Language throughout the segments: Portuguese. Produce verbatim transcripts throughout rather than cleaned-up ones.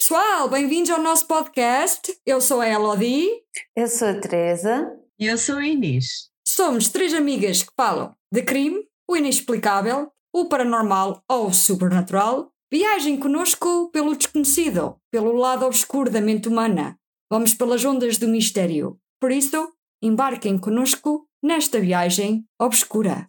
Pessoal, bem-vindos ao nosso podcast. Eu sou a Elodie. Eu sou a Teresa. E eu sou a Inês. Somos três amigas que falam de crime, o inexplicável, o paranormal ou o sobrenatural. Viajem connosco pelo desconhecido, pelo lado obscuro da mente humana. Vamos pelas ondas do mistério. Por isso, embarquem connosco nesta viagem obscura.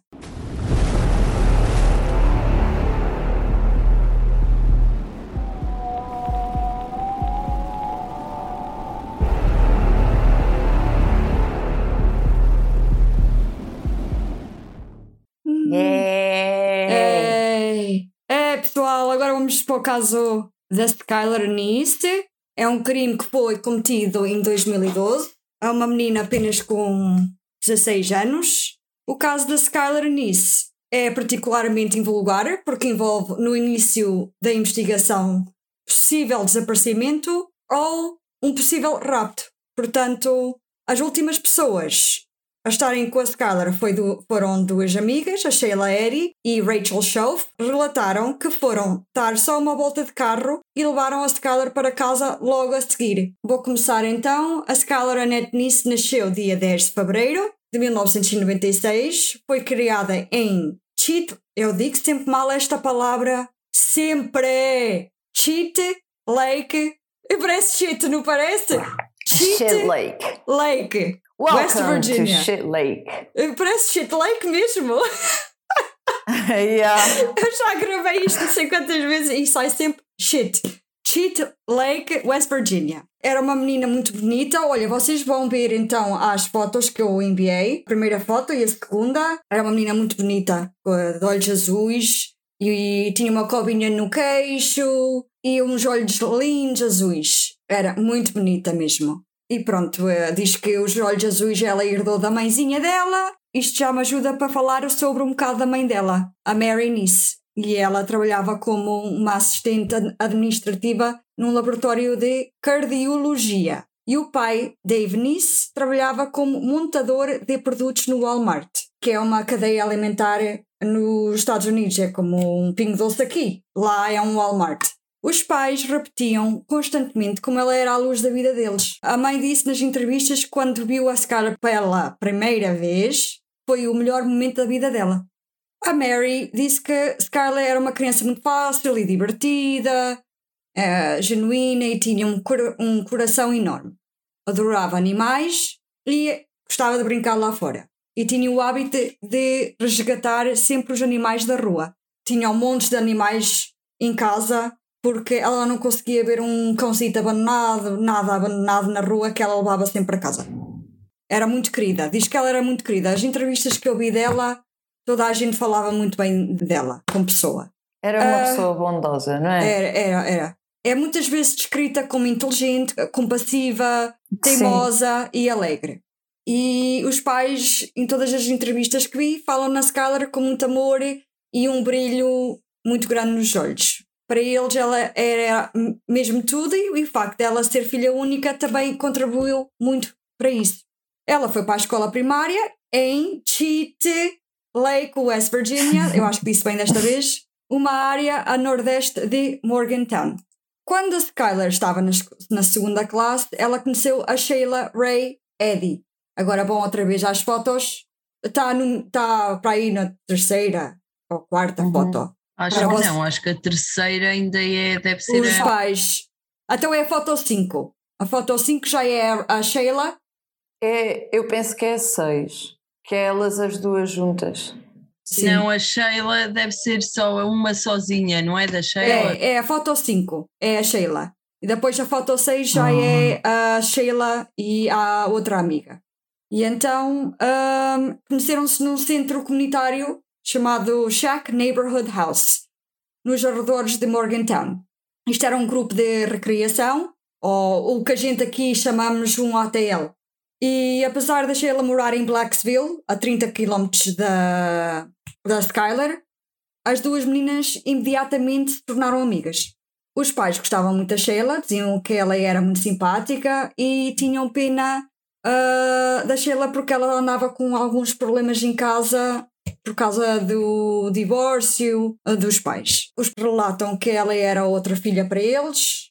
Yeah. Ei, é, pessoal, agora vamos para o caso da Skylar Nice. É um crime que foi cometido em dois mil e doze. É uma menina apenas com dezasseis anos. O caso da Skylar Nice é particularmente invulgar porque envolve no início da investigação possível desaparecimento ou um possível rapto. Portanto, as últimas pessoas a estarem com a Skylar foi do, foram duas amigas, a Sheila Eddy e Rachel Shove. Relataram que foram dar só uma volta de carro e levaram a Skylar para casa logo a seguir. Vou começar então. A Skylar Annette Nice nasceu dia dez de fevereiro de mil novecentos e noventa e seis. Foi criada em Cheat, eu digo sempre mal esta palavra, sempre, Cheat Lake, parece shit, não parece? Cheat, Shit Lake. Lake. Welcome West Virginia. to Shit Lake. Parece Shit Lake mesmo. Yeah. Eu já gravei isto não sei quantas vezes e sai sempre shit. Cheat Lake, West Virginia. Era uma menina muito bonita. Olha, vocês vão ver então as fotos que eu enviei. A primeira foto e a segunda. Era uma menina muito bonita, de olhos azuis e tinha uma cobinha no queixo e uns olhos lindos azuis. Era muito bonita mesmo. E pronto, diz que os olhos azuis ela herdou da mãezinha dela. Isto já me ajuda para falar sobre um bocado da mãe dela, a Mary Nice. E ela trabalhava como uma assistente administrativa num laboratório de cardiologia. E o pai, Dave Nice, trabalhava como montador de produtos no Walmart, que é uma cadeia alimentar nos Estados Unidos. É como um Pingo Doce aqui. Lá é um Walmart. Os pais repetiam constantemente como ela era a luz da vida deles. A mãe disse nas entrevistas que quando viu a Skylar pela primeira vez, foi o melhor momento da vida dela. A Mary disse que Skylar era uma criança muito fácil e divertida, uh, genuína e tinha um, cor- um coração enorme. Adorava animais e gostava de brincar lá fora. E tinha o hábito de, de resgatar sempre os animais da rua. Tinha um monte de animais em casa, porque ela não conseguia ver um cãozito abandonado, nada abandonado na rua, que ela levava sempre para casa. Era muito querida, diz que ela era muito querida. As entrevistas que eu vi dela, toda a gente falava muito bem dela, como pessoa. Era uma Uh, pessoa bondosa, não é? Era, era, era. É muitas vezes descrita como inteligente, compassiva, teimosa Sim. e alegre. E os pais, em todas as entrevistas que vi, falam na Skylar com muito amor e um brilho muito grande nos olhos. Para eles ela era mesmo tudo e o facto dela ser filha única também contribuiu muito para isso. Ela foi para a escola primária em Cheat Lake, West Virginia, eu acho que disse bem desta vez, uma área a nordeste de Morgantown. Quando a Skylar estava na, na segunda classe, ela conheceu a Sheila Ray Eddy. Agora vão outra vez às fotos, está, no, está para aí na terceira ou quarta uhum. foto. Acho que você... não, acho que a terceira ainda é, deve ser os a... pais. Então é a foto cinco. A foto cinco já é a Sheila? É, eu penso que é a seis, que é elas as duas juntas. Sim. Não, a Sheila deve ser só uma sozinha, não é da Sheila? É, é a foto cinco, é a Sheila. E depois a foto seis já hum. é a Sheila e a outra amiga. E então um, conheceram-se num centro comunitário chamado Shack Neighborhood House, nos arredores de Morgantown. Isto era um grupo de recreação, ou o que a gente aqui chamamos um A T L. E apesar da Sheila morar em Blacksville, a trinta quilómetros da, da Skylar, as duas meninas imediatamente se tornaram amigas. Os pais gostavam muito da Sheila, diziam que ela era muito simpática e tinham pena uh, da Sheila porque ela andava com alguns problemas em casa por causa do divórcio dos pais. Os relatam que ela era outra filha para eles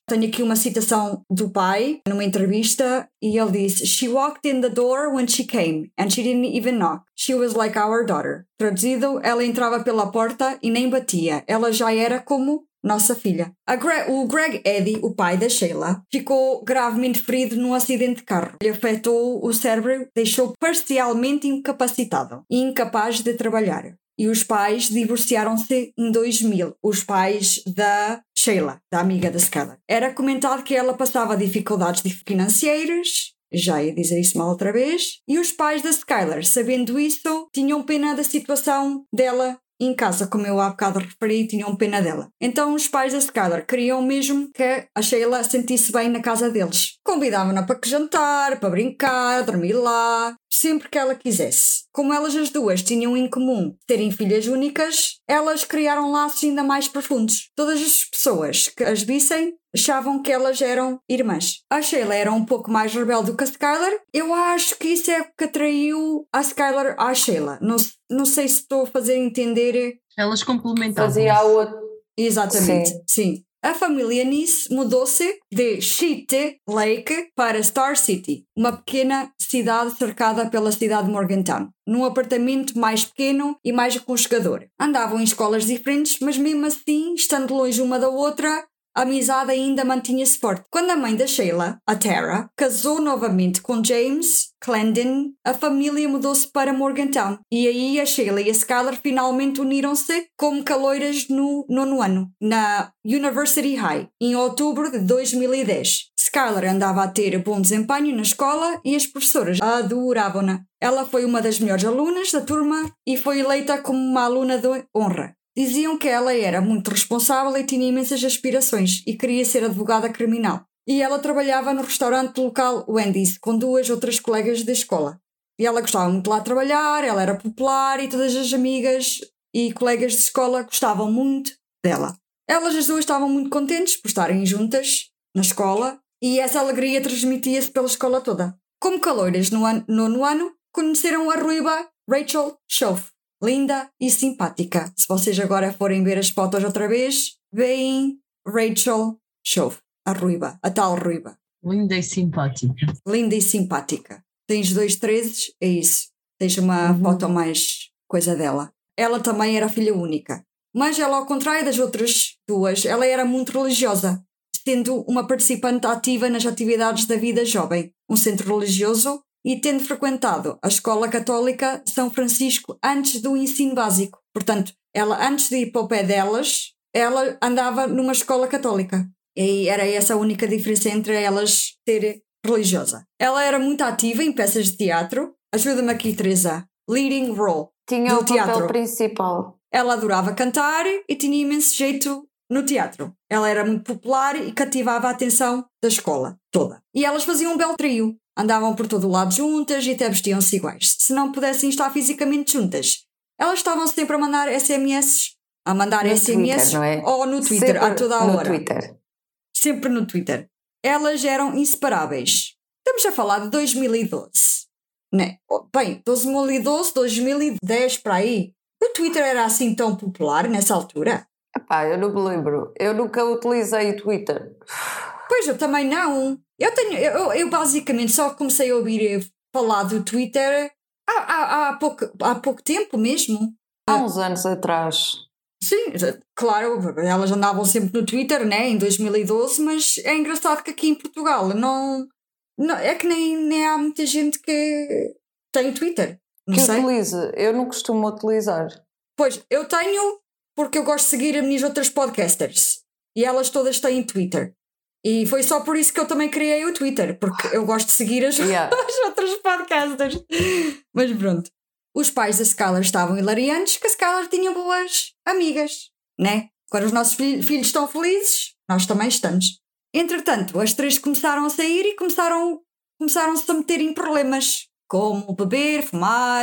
Tenho aqui uma citação do pai, numa entrevista, e ele disse: She walked in the door when she came, and she didn't even knock. She was like our daughter. Traduzido, ela entrava pela porta e nem batia. Ela já era como nossa filha. A Gre- o Greg Eddy, o pai da Sheila, ficou gravemente ferido num acidente de carro. Ele afetou o cérebro, deixou parcialmente incapacitado e incapaz de trabalhar. E os pais divorciaram-se em dois mil, os pais da Sheila, da amiga da Skylar. Era comentado que ela passava dificuldades financeiras, já ia dizer isso mal outra vez, e os pais da Skylar, sabendo isso, tinham pena da situação dela em casa, como eu há bocado referi, tinham pena dela. Então os pais da Skylar queriam mesmo que a Sheila sentisse bem na casa deles. Convidavam-na para jantar, para brincar, dormir lá, sempre que ela quisesse. Como elas as duas tinham em comum serem filhas únicas, elas criaram laços ainda mais profundos. Todas as pessoas que as vissem achavam que elas eram irmãs. A Sheila era um pouco mais rebelde do que a Skylar. Eu acho que isso é o que atraiu a Skylar à Sheila. Não, não sei se estou a fazer entender. Elas complementavam. Fazia a outra. Exatamente, Sim. sim. A família Nice mudou-se de Sheet Lake para Star City, uma pequena cidade cercada pela cidade de Morgantown, num apartamento mais pequeno e mais aconchegador. Andavam em escolas diferentes, mas mesmo assim, estando longe uma da outra, a amizade ainda mantinha-se forte. Quando a mãe da Sheila, a Tara, casou novamente com James Clandon, a família mudou-se para Morgantown. E aí a Sheila e a Skylar finalmente uniram-se como caloiras no nono ano, na University High, em outubro de dois mil e dez. Skylar andava a ter bom desempenho na escola e as professoras adoravam-na. Ela foi uma das melhores alunas da turma e foi eleita como uma aluna de honra. Diziam que ela era muito responsável e tinha imensas aspirações e queria ser advogada criminal. E ela trabalhava no restaurante local Wendy's com duas outras colegas da escola. E ela gostava muito de lá trabalhar, ela era popular e todas as amigas e colegas de escola gostavam muito dela. Elas as duas estavam muito contentes por estarem juntas na escola e essa alegria transmitia-se pela escola toda. Como caloiras no ano, nono ano, conheceram a ruiva Rachel Schoaf. Linda e simpática. Se vocês agora forem ver as fotos outra vez, veem Rachel Schoaf, a ruiva, a tal ruiva. Linda e simpática. Linda e simpática. Tens dois trezes, é isso. Tens uma Uhum. foto mais coisa dela. Ela também era filha única. Mas ela, ao contrário das outras duas, ela era muito religiosa, sendo uma participante ativa nas atividades da vida jovem, um centro religioso, e tendo frequentado a escola católica São Francisco antes do ensino básico. Portanto, ela antes de ir para o pé delas, ela andava numa escola católica. E era essa a única diferença entre elas ser religiosa. Ela era muito ativa em peças de teatro. Ajuda-me aqui, Teresa. Leading role. Tinha do o papel teatro. principal. Ela adorava cantar e tinha imenso jeito no teatro. Ela era muito popular e cativava a atenção da escola toda. E elas faziam um belo trio. Andavam por todo o lado juntas e até vestiam-se iguais. Se não pudessem estar fisicamente juntas, elas estavam sempre a mandar S M S, a mandar No S M S Twitter, não é? ou no Twitter, Sempre a toda a no hora. Twitter. Sempre no Twitter. Elas eram inseparáveis. Estamos a falar de dois mil e doze. Né? Bem, dois mil e doze, dois mil e dez para aí. O Twitter era assim tão popular nessa altura? Epá, eu não me lembro. Eu nunca utilizei o Twitter. Pois, eu também não. Eu, tenho, eu, eu basicamente só comecei a ouvir falar do Twitter há, há, há, pouco, há pouco tempo mesmo. Há uns anos atrás. Sim, claro, elas andavam sempre no Twitter, né, em dois mil e doze, mas é engraçado que aqui em Portugal não, não é que nem, nem há muita gente que tem Twitter. Não Que sei. utilize. Eu não costumo utilizar. Pois, eu tenho porque eu gosto de seguir as minhas outras podcasters e elas todas têm Twitter. E foi só por isso que eu também criei o Twitter, porque eu gosto de seguir as, Yeah. as outras podcasters. Mas pronto. Os pais da Skylar estavam hilariantes, que a Skylar tinha boas amigas, né? Quando os nossos filhos, filhos estão felizes, nós também estamos. Entretanto, as três começaram a sair e começaram, começaram-se a meter em problemas, como beber, fumar,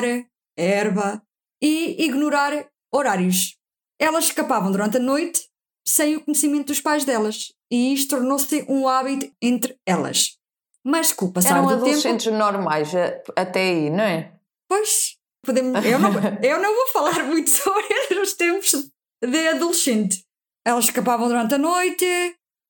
erva e ignorar horários. Elas escapavam durante a noite sem o conhecimento dos pais delas. E isto tornou-se um hábito entre elas. Mas com o passar Eram do tempo... adolescentes normais a- até aí, não é? Pois, podemos, eu, não, eu não vou falar muito sobre os tempos de adolescente. Elas escapavam durante a noite,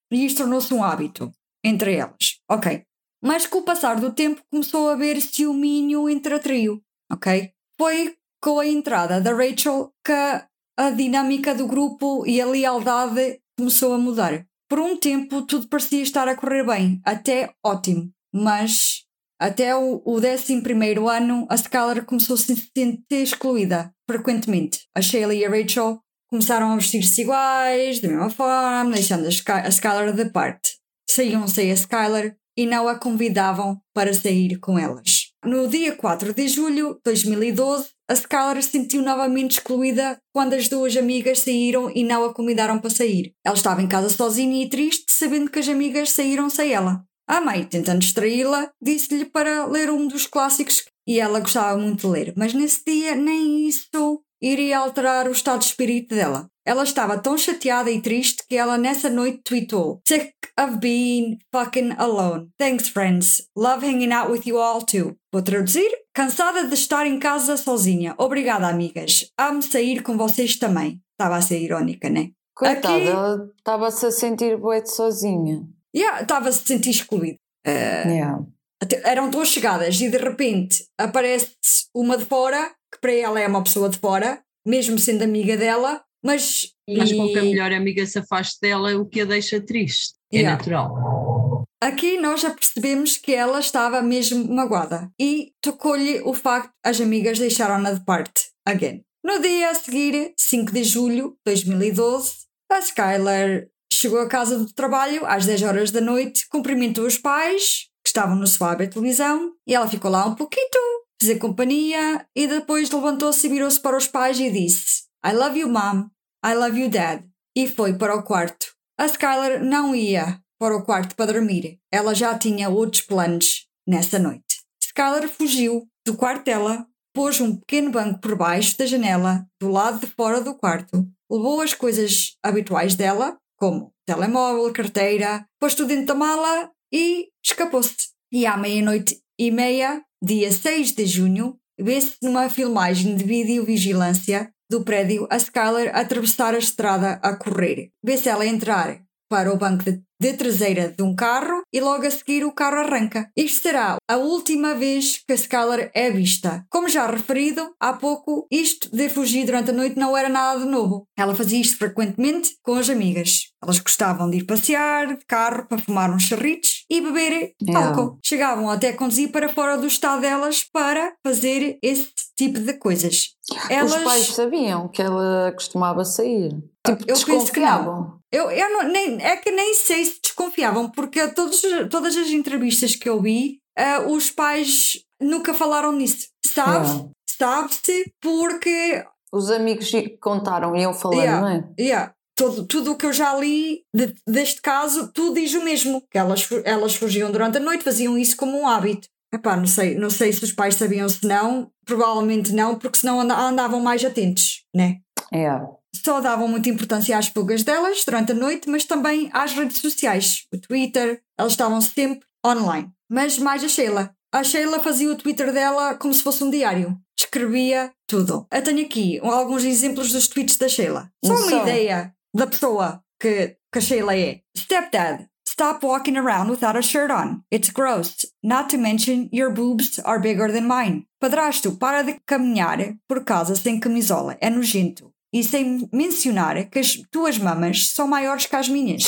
e isto tornou-se um hábito entre elas. Ok. Mas com o passar do tempo começou a haver ciúminho entre a trio. Ok? Foi com a entrada da Rachel que a dinâmica do grupo e a lealdade começou a mudar. Por um tempo tudo parecia estar a correr bem, até ótimo, mas até o, o décimo primeiro ano a Skylar começou a se sentir excluída frequentemente. A Shayla e a Rachel começaram a vestir-se iguais, da mesma forma, deixando a, Sky, a Skylar de parte. Saíam sem a Skylar e não a convidavam para sair com elas. No dia quatro de julho de dois mil e doze, a Skylar se sentiu novamente excluída quando as duas amigas saíram e não a convidaram para sair. Ela estava em casa sozinha e triste, sabendo que as amigas saíram sem ela. A mãe, tentando distraí-la, disse-lhe para ler um dos clássicos e ela gostava muito de ler, mas nesse dia nem isso iria alterar o estado de espírito dela. Ela estava tão chateada e triste que ela nessa noite tweetou: "Sick of being fucking alone. Thanks friends. Love hanging out with you all too." Vou traduzir: cansada de estar em casa sozinha. Obrigada, amigas. Amo sair com vocês também. Estava a ser irónica, né? Coitada, Aqui... ela estava-se a sentir bué de sozinha. Yeah, estava-se a sentir excluída. Uh, yeah. Eram duas chegadas e de repente aparece uma de fora, que para ela é uma pessoa de fora, mesmo sendo amiga dela, mas... Mas e... com que a melhor amiga se afaste dela, o que a deixa triste. É Yeah. natural. Aqui nós já percebemos que ela estava mesmo magoada e tocou-lhe o facto de as amigas deixaram-na de parte. Again. No dia a seguir, cinco de julho de dois mil e doze, a Skylar chegou a casa do trabalho às dez horas da noite, cumprimentou os pais, que estavam no sofá a ver televisão, e ela ficou lá um pouquito, fazer companhia, e depois levantou-se e virou-se para os pais e disse: "I love you, mom. I love you, dad." E foi para o quarto. A Skylar não ia para o quarto para dormir. Ela já tinha outros planos nessa noite. Skylar fugiu do quarto dela, pôs um pequeno banco por baixo da janela, do lado de fora do quarto, levou as coisas habituais dela, como telemóvel, carteira, pôs tudo dentro da mala e escapou-se. E à meia-noite e meia, dia seis de junho, vê-se numa filmagem de videovigilância do prédio a Skylar atravessar a estrada a correr. Vê-se ela entrar para o banco de, de traseira de um carro e logo a seguir o carro arranca. Isto será a última vez que a Skylar é vista. Como já referido há pouco, isto de fugir durante a noite não era nada de novo. Ela fazia isto frequentemente com as amigas. Elas gostavam de ir passear de carro para fumar uns charritos e beber Yeah. álcool. Chegavam até a conduzir para fora do estado delas para fazer esse tipo de coisas. Elas... Os pais sabiam que ela costumava sair. Tipo, eu penso que não. desconfiavam. Eu, eu não, nem, é que nem sei se desconfiavam, porque todos, todas as entrevistas que eu vi, uh, os pais nunca falaram nisso. Sabe? Yeah. Sabe-se porque... Os amigos contaram, iam falando, Yeah, não é? yeah. Todo, tudo o que eu já li de, deste caso, tudo diz o mesmo. Que elas, elas fugiam durante a noite, faziam isso como um hábito. Epá, não sei, não sei se os pais sabiam, se não. Provavelmente não, porque senão andavam mais atentos, né? Yeah. Só davam muita importância às fugas delas durante a noite, mas também às redes sociais, o Twitter, elas estavam sempre online. Mas mais a Shayla. A Shayla fazia o Twitter dela como se fosse um diário. Escrevia tudo. Eu tenho aqui alguns exemplos dos tweets da Shayla. Só uma Só. ideia da pessoa que, que a Shayla é. Stepdad, stop walking around without a shirt on. It's gross. Not to mention your boobs are bigger than mine. Padrasto, para de caminhar por casa sem camisola. É nojento. E sem mencionar que as tuas mamas são maiores que as minhas.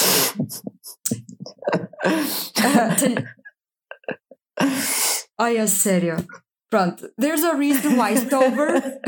uh, tenho... Ai, é sério. Pronto. There's a reason why sober...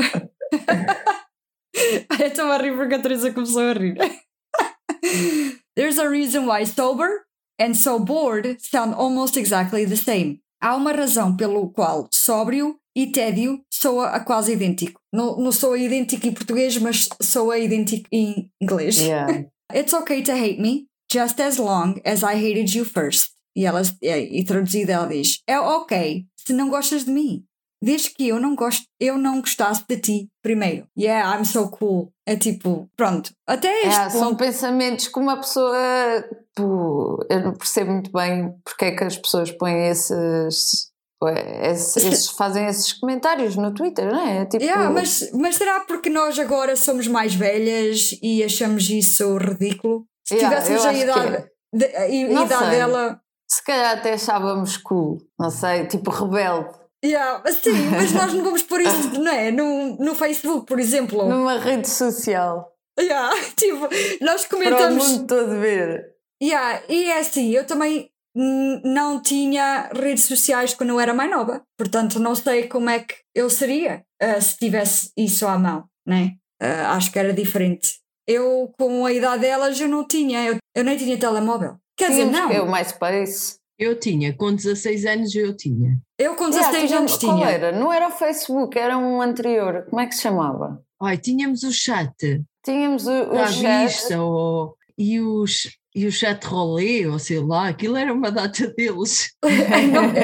Eu estou a rir porque a Teresa começou a rir. There's a reason why sober and so bored sound almost exactly the same. Há uma razão pelo qual sóbrio e tédio soa a quase idêntico. Não, não soa idêntico em português, mas soa idêntico em inglês. Yeah. It's okay to hate me, just as long as I hated you first. E, ela, e traduzida ela diz: é ok se não gostas de mim, desde que eu não, gosto, eu não gostasse de ti primeiro. Yeah, I'm so cool. É tipo, pronto. Até este É, ponto... são pensamentos que uma pessoa... Pô, eu não percebo muito bem porque é que as pessoas põem esses... esses, esses fazem esses comentários no Twitter, não é? Tipo... Yeah, mas, mas será porque nós agora somos mais velhas e achamos isso ridículo? Se Yeah, tivéssemos eu a acho idade... que é. de, a Não idade sei. dela. Se calhar até achávamos cool, não sei, tipo rebelde. Yeah, sim, mas nós não vamos pôr isso, não é? No, no Facebook, por exemplo. Numa rede social. Yeah, tipo, nós Para o comentamos. mundo todo ver. Yeah, e é assim, eu também hum, não tinha redes sociais quando eu era mais nova, portanto não sei como é que eu seria uh, se tivesse isso à mão, né? Uh, acho que era diferente. Eu, com a idade delas, eu não tinha, eu, eu nem tinha telemóvel. Quer dizer, Tínhamos não. que é o MySpace. Eu tinha, com dezasseis anos eu tinha. Eu com Yeah, dezasseis tínhamos- anos tinha. Qual era? Não era o Facebook, era um anterior. Como é que se chamava? Ai, tínhamos o chat Tínhamos o, o da chat. vista ou, e, os, e o chat rolê, ou sei lá, aquilo era uma data deles. Não-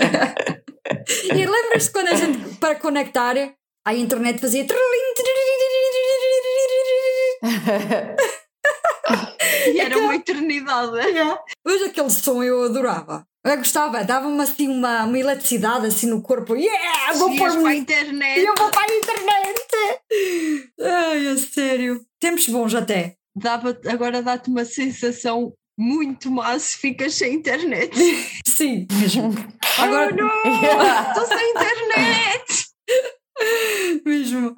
E lembras-te quando a gente, para conectar à internet, fazia. E era uma eternidade. Mas aquele som eu adorava. Eu gostava, dava-me assim uma, uma eletricidade assim no corpo. Yeah! Vou Ias pôr para a e internet. eu vou para a internet! Ai, a sério. Tempos bons até. Dava, agora dá-te uma sensação muito má se ficas sem internet. Sim, mesmo. Agora, Oh, não! Estou sem internet! mesmo.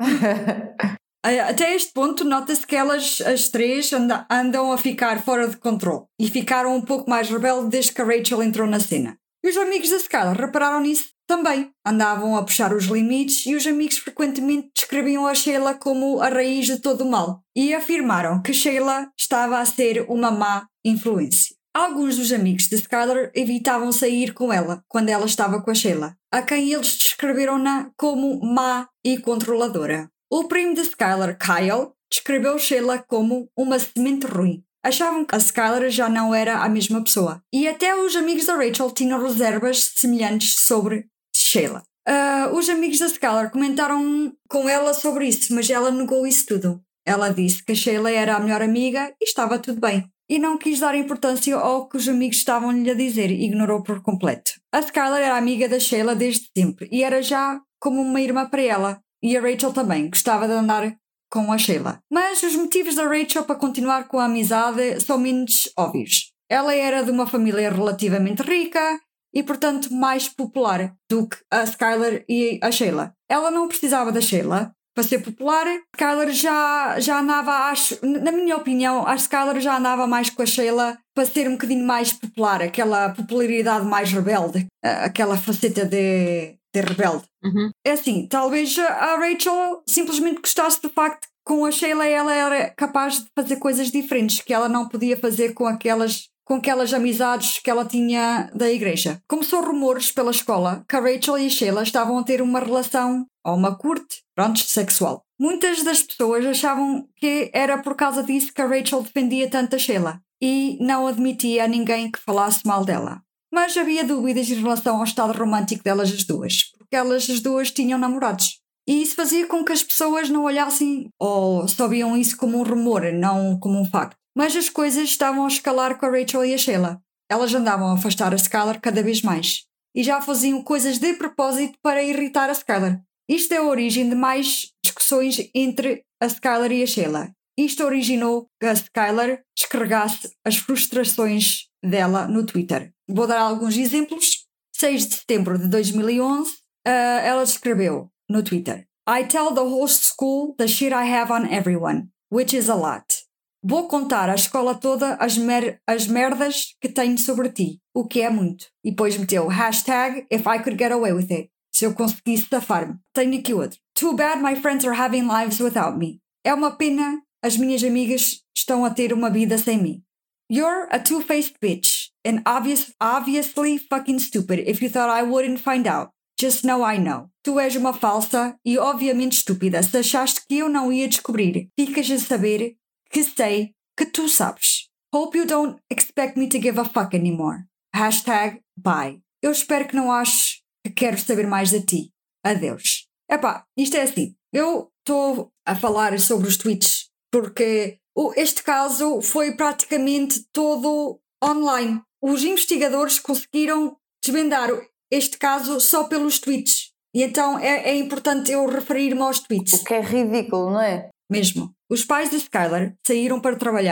Até este ponto, nota-se que elas, as três, anda, andam a ficar fora de controle e ficaram um pouco mais rebeldes desde que a Rachel entrou na cena. E os amigos da Skylar repararam nisso também. Andavam a puxar os limites e os amigos frequentemente descreviam a Sheila como a raiz de todo o mal e afirmaram que Sheila estava a ser uma má influência. Alguns dos amigos de Skylar evitavam sair com ela quando ela estava com a Sheila, a quem eles descreveram-na como má e controladora. O primo de Skylar, Kyle, descreveu Sheila como uma semente ruim. Achavam que a Skylar já não era a mesma pessoa. E até os amigos da Rachel tinham reservas semelhantes sobre Sheila. Uh, os amigos da Skylar comentaram com ela sobre isso, mas ela negou isso tudo. Ela disse que a Sheila era a melhor amiga e estava tudo bem. E não quis dar importância ao que os amigos estavam-lhe a dizer e ignorou por completo. A Skylar era amiga da Sheila desde sempre e era já como uma irmã para ela. E a Rachel também gostava de andar com a Sheila. Mas os motivos da Rachel para continuar com a amizade são menos óbvios. Ela era de uma família relativamente rica e, portanto, mais popular do que a Skylar e a Sheila. Ela não precisava da Sheila para ser popular. A Skylar já, já andava, acho, na minha opinião, a Skylar já andava mais com a Sheila para ser um bocadinho mais popular, aquela popularidade mais rebelde, aquela faceta de... de rebelde. Uhum. É assim, talvez a Rachel simplesmente gostasse do facto que com a Sheila ela era capaz de fazer coisas diferentes que ela não podia fazer com aquelas, com aquelas amizades que ela tinha da igreja. Começou rumores pela escola que a Rachel e a Sheila estavam a ter uma relação, ou uma curte, pronto, sexual. Muitas das pessoas achavam que era por causa disso que a Rachel defendia tanto a Sheila e não admitia a ninguém que falasse mal dela. Mas havia dúvidas em relação ao estado romântico delas as duas, porque elas as duas tinham namorados. E isso fazia com que as pessoas não olhassem ou só viam isso como um rumor, não como um facto. Mas as coisas estavam a escalar com a Rachel e a Sheila. Elas andavam a afastar a Skylar cada vez mais. E já faziam coisas de propósito para irritar a Skylar. Isto é a origem de mais discussões entre a Skylar e a Sheila. Isto originou que a Skylar descarregasse as frustrações dela no Twitter. Vou dar alguns exemplos. seis de setembro de dois mil e onze, uh, ela escreveu no Twitter: I tell the whole school the shit I have on everyone, which is a lot. Vou contar à escola toda as, mer as merdas que tenho sobre ti, o que é muito. E depois meteu hashtag if I could get away with it. Se eu conseguisse safar-me. Tenho aqui outro. Too bad my friends are having lives without me. É uma pena, as minhas amigas estão a ter uma vida sem mim. You're a two-faced bitch and obvious, obviously fucking stupid if you thought I wouldn't find out. Just know I know. Tu és uma falsa e obviamente estúpida se achaste que eu não ia descobrir. Ficas a saber que sei que tu sabes. Hope you don't expect me to give a fuck anymore. Hashtag bye. Eu espero que não aches que quero saber mais de ti. Adeus. Epá, isto é assim. Eu estou a falar sobre os tweets porque este caso foi praticamente todo online. Os investigadores conseguiram desvendar este caso só pelos tweets. E então é, é importante eu referir-me aos tweets. O que é ridículo, não é? Mesmo. Os pais de Skylar saíram para trabalhar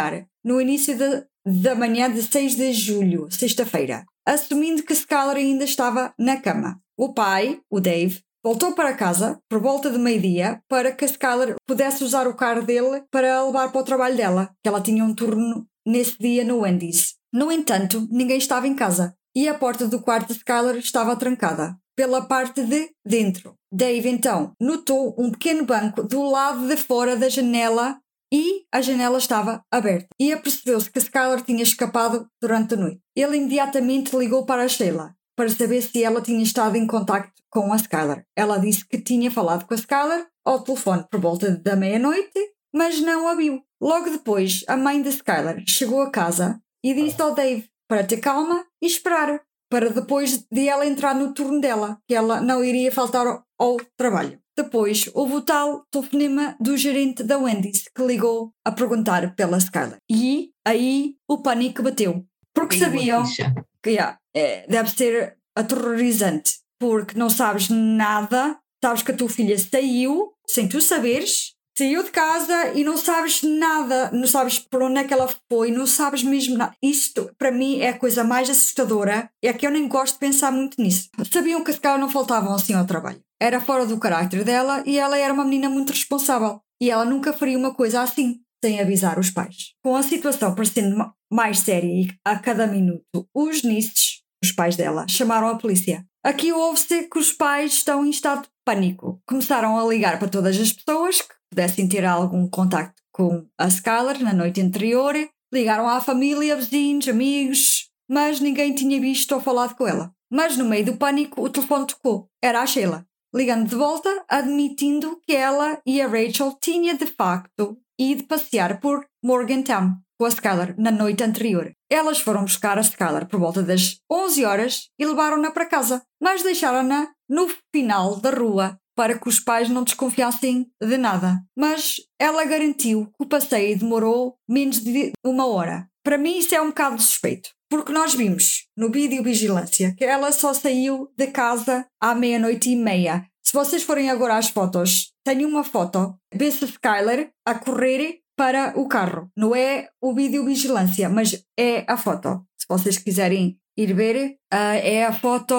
no início de, da manhã de seis de julho, sexta-feira, assumindo que Skylar ainda estava na cama. O pai, o Dave, voltou para casa por volta de meio-dia para que Skylar pudesse usar o carro dele para levar para o trabalho dela, que ela tinha um turno nesse dia no Wendy's. No entanto, ninguém estava em casa e a porta do quarto de Skylar estava trancada pela parte de dentro. Dave, então, notou um pequeno banco do lado de fora da janela e a janela estava aberta. E apercebeu-se que Skylar tinha escapado durante a noite. Ele imediatamente ligou para a Sheila para saber se ela tinha estado em contacto com a Skylar. Ela disse que tinha falado com a Skylar ao telefone por volta da meia-noite, mas não a viu. Logo depois, a mãe de Skylar chegou a casa e disse ao Dave para ter calma e esperar, para depois de ela entrar no turno dela, que ela não iria faltar ao, ao trabalho. Depois, houve o tal telefonema do gerente da Wendy's que ligou a perguntar pela Skylar. E aí o pânico bateu. Porque Tem sabiam uma ficha. que yeah, é, deve ser aterrorizante, porque não sabes nada, sabes que a tua filha saiu, sem tu saberes, saiu de casa e não sabes nada, não sabes por onde é que ela foi, não sabes mesmo nada. Isto, para mim, é a coisa mais assustadora, é que eu nem gosto de pensar muito nisso. Sabiam que as caras não faltavam assim ao trabalho. Era fora do caráter dela e ela era uma menina muito responsável. E ela nunca faria uma coisa assim, sem avisar os pais. Com a situação parecendo mais séria a cada minuto, os Nisses, os pais dela, chamaram a polícia. Aqui ouve-se que os pais estão em estado de pânico. Começaram a ligar para todas as pessoas que pudessem ter algum contacto com a Skylar na noite anterior. Ligaram à família, vizinhos, amigos, mas ninguém tinha visto ou falado com ela. Mas no meio do pânico o telefone tocou. Era a Sheila, ligando de volta, admitindo que ela e a Rachel tinham de facto ido passear por Morgantown com a Skylar na noite anterior. Elas foram buscar a Skylar por volta das onze horas e levaram-na para casa, mas deixaram-na no final da rua para que os pais não desconfiassem de nada. Mas ela garantiu que o passeio demorou menos de uma hora. Para mim isso é um bocado suspeito, porque nós vimos no vídeo vigilância que ela só saiu de casa à meia-noite e meia. Se vocês forem agora às fotos, tenho uma foto, vê-se a Skylar a correr para o carro. Não é o vídeo vigilância, mas é a foto. Se vocês quiserem ir ver, uh, é a foto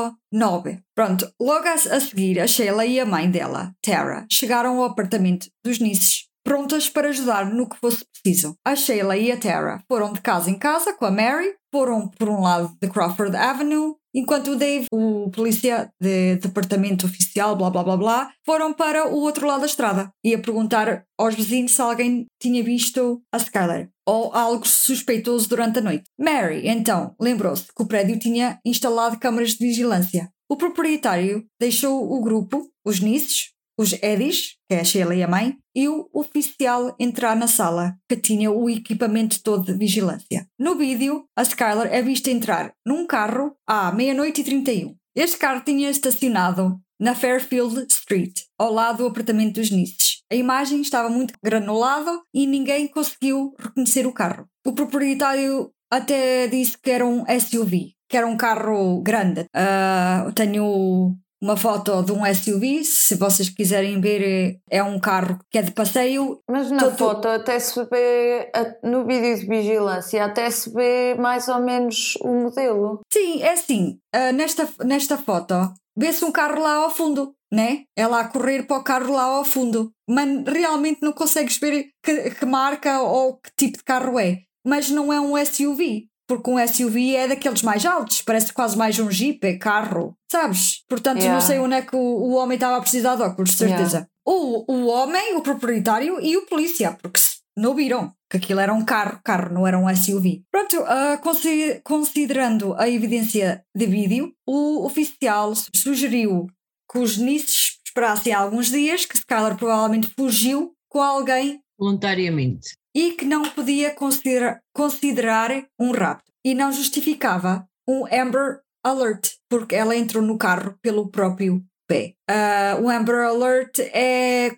nove. Pronto, logo a, a seguir, a Sheila e a mãe dela, Tara, chegaram ao apartamento dos Nisses, prontas para ajudar no que fosse preciso. A Sheila e a Tara foram de casa em casa com a Mary, foram por um lado de Crawford Avenue, enquanto o Dave, o polícia de departamento oficial, blá blá blá blá, foram para o outro lado da estrada e a perguntar aos vizinhos se alguém tinha visto a Skylar ou algo suspeitoso durante a noite. Mary, então, lembrou-se que o prédio tinha instalado câmaras de vigilância. O proprietário deixou o grupo, os Nisses, os Eddies, que é a Sheila e a mãe, e o oficial entrar na sala, que tinha o equipamento todo de vigilância. No vídeo, a Skylar é vista entrar num carro à meia-noite e trinta e um. Este carro tinha estacionado na Fairfield Street, ao lado do apartamento dos Nisses. A imagem estava muito granulada e ninguém conseguiu reconhecer o carro. O proprietário até disse que era um S U V, que era um carro grande. Uh, tenho uma foto de um S U V, se vocês quiserem ver, é um carro que é de passeio. Mas na todo... foto até se vê, no vídeo de vigilância, até se vê mais ou menos o modelo. Sim, é assim, uh, nesta, nesta foto vê-se um carro lá ao fundo, né? Ela a correr para o carro lá ao fundo, mas realmente não consegues ver que, que marca ou que tipo de carro é, mas não é um S U V. Porque um S U V é daqueles mais altos, parece quase mais um Jeep, é carro, sabes? Portanto, yeah. Não sei onde é que o, o homem estava a precisar de óculos, de certeza. Yeah. O, o homem, o proprietário e o polícia, porque não viram que aquilo era um carro, carro, não era um S U V. Pronto, uh, considerando a evidência de vídeo, o oficial sugeriu que os Nisses esperassem alguns dias, que Skylar provavelmente fugiu com alguém voluntariamente e que não podia considerar, considerar um rapto e não justificava um Amber Alert, porque ela entrou no carro pelo próprio pé. Uh, o Amber Alert é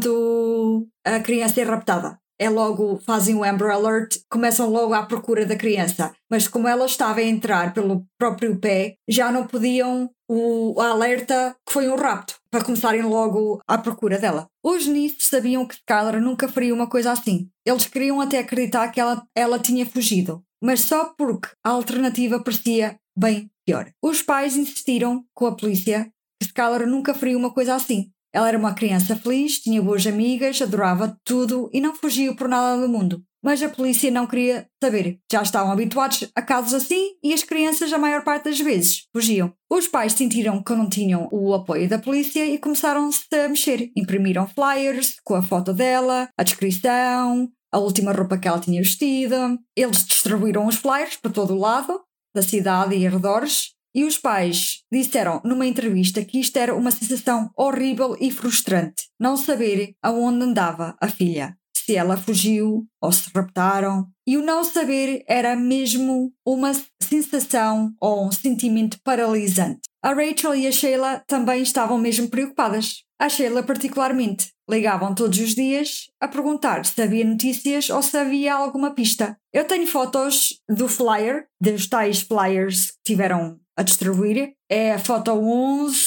quando a criança é raptada. É logo, fazem o Amber Alert, começam logo à procura da criança. Mas como ela estava a entrar pelo próprio pé, já não podiam o alerta que foi um rapto, para começarem logo à procura dela. Os Neath sabiam que Skylar nunca faria uma coisa assim. Eles queriam até acreditar que ela, ela tinha fugido, mas só porque a alternativa parecia bem pior. Os pais insistiram com a polícia que Skylar nunca faria uma coisa assim. Ela era uma criança feliz, tinha boas amigas, adorava tudo e não fugiu por nada do mundo. Mas a polícia não queria saber. Já estavam habituados a casos assim e as crianças, a maior parte das vezes, fugiam. Os pais sentiram que não tinham o apoio da polícia e começaram-se a mexer. Imprimiram flyers com a foto dela, a descrição, a última roupa que ela tinha vestido. Eles distribuíram os flyers para todo o lado da cidade e arredores. E os pais disseram numa entrevista que isto era uma sensação horrível e frustrante. Não saber aonde andava a filha. Se ela fugiu ou se raptaram. E o não saber era mesmo uma sensação ou um sentimento paralisante. A Rachel e a Sheila também estavam mesmo preocupadas. A Sheila particularmente. Ligavam todos os dias a perguntar se havia notícias ou se havia alguma pista. Eu tenho fotos do flyer, dos tais flyers que tiveram a distribuir. É a foto onze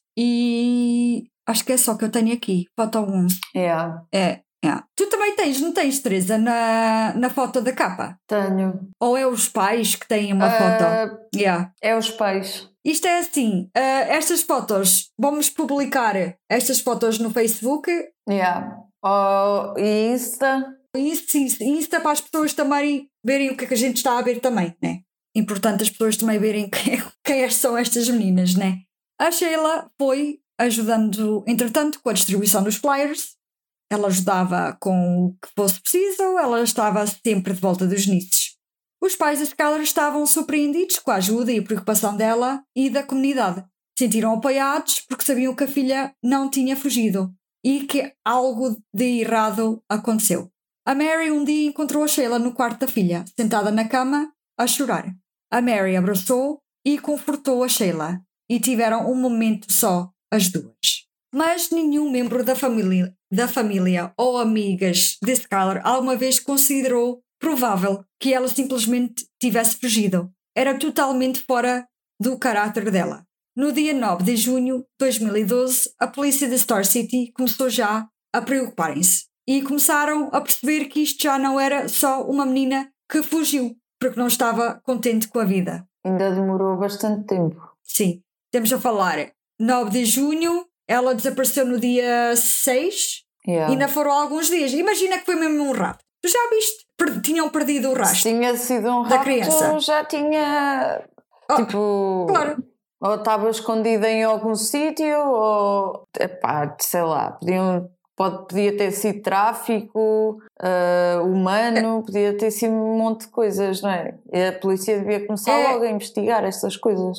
e... acho que é só que eu tenho aqui. Foto onze. Yeah. É. Yeah. Tu também tens, não tens, Teresa, na, na foto da capa? Tenho. Ou é os pais que têm uma Uh, foto? Yeah. É os pais. Isto é assim, uh, estas fotos, vamos publicar estas fotos no Facebook. Yeah. Oh, e Insta. Isso, isso, Insta para as pessoas também verem o que é que a gente está a ver também, né? Importante as pessoas também verem quem, quem são estas meninas, né? A Sheila foi ajudando, entretanto, com a distribuição dos flyers. Ela ajudava com o que fosse preciso, ela estava sempre de volta dos nichos. Os pais da Skylar estavam surpreendidos com a ajuda e a preocupação dela e da comunidade. Sentiram apoiados porque sabiam que a filha não tinha fugido e que algo de errado aconteceu. A Mary um dia encontrou a Sheila no quarto da filha, sentada na cama, a chorar. A Mary abraçou e confortou a Sheila e tiveram um momento só, as duas. Mas nenhum membro da família, da família ou amigas de Skylar alguma vez considerou provável que ela simplesmente tivesse fugido. Era totalmente fora do caráter dela. No dia nove de junho de dois mil e doze, a polícia de Star City começou já a preocuparem-se e começaram a perceber que isto já não era só uma menina que fugiu, porque não estava contente com a vida. Ainda demorou bastante tempo. Sim, temos a falar nove de junho, ela desapareceu no dia seis, Yeah. ainda foram alguns dias. Imagina que foi mesmo um rapto. Tu já viste? Per- tinham perdido o rastro. Se tinha sido um da rapto, criança. já tinha, Oh, tipo... claro. Ou estava escondida em algum sítio, ou... Epá, sei lá, podiam... Pode, podia ter sido tráfico uh, humano, podia ter sido um monte de coisas, não é? E a polícia devia começar É. logo a investigar estas coisas.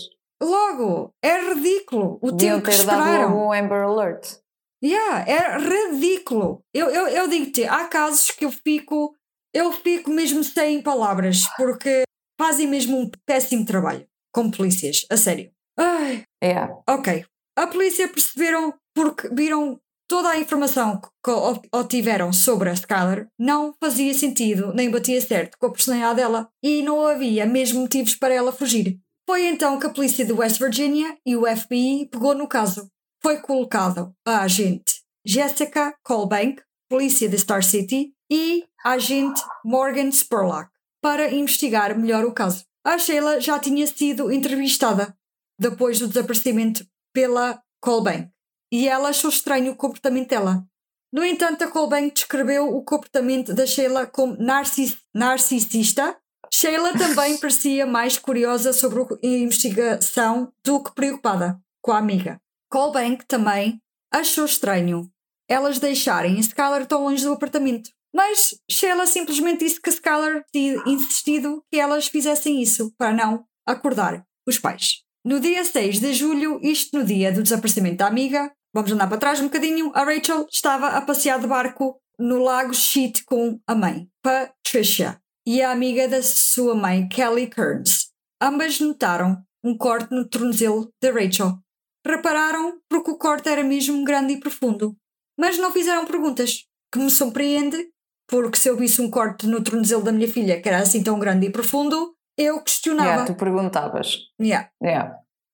Logo, é ridículo o Deviam tempo que ter dado esperaram. logo um Amber Alert. Yeah, é ridículo. Eu, eu, eu digo-te, há casos que eu fico, eu fico mesmo sem palavras, porque fazem mesmo um péssimo trabalho como polícias, a sério. Ai, Yeah. ok. A polícia perceberam porque viram toda a informação que o- obtiveram sobre a Skylar não fazia sentido, nem batia certo com a personalidade dela e não havia mesmo motivos para ela fugir. Foi então que a polícia de West Virginia e o F B I pegou no caso. Foi colocado a agente Jessica Colbank, polícia de Star City, e a agente Morgan Spurlock para investigar melhor o caso. A Sheila já tinha sido entrevistada depois do desaparecimento pela Colbank e ela achou estranho o comportamento dela. No entanto, a Colbank descreveu o comportamento da Sheila como narcis- narcisista. Sheila também parecia mais curiosa sobre a investigação do que preocupada com a amiga. Colbank também achou estranho elas deixarem Skylar tão longe do apartamento. Mas Sheila simplesmente disse que Skylar tinha insistido que elas fizessem isso para não acordar os pais. No dia seis de julho, isto no dia do desaparecimento da amiga, vamos andar para trás um bocadinho, a Rachel estava a passear de barco no lago Sheet com a mãe, Patricia, e a amiga da sua mãe, Kelly Kearns. Ambas notaram um corte no tornozelo de Rachel. Repararam porque o corte era mesmo grande e profundo, mas não fizeram perguntas, que me surpreende, porque se eu visse um corte no tornozelo da minha filha que era assim tão grande e profundo, eu questionava. Yeah, tu perguntavas. Yeah. Yeah.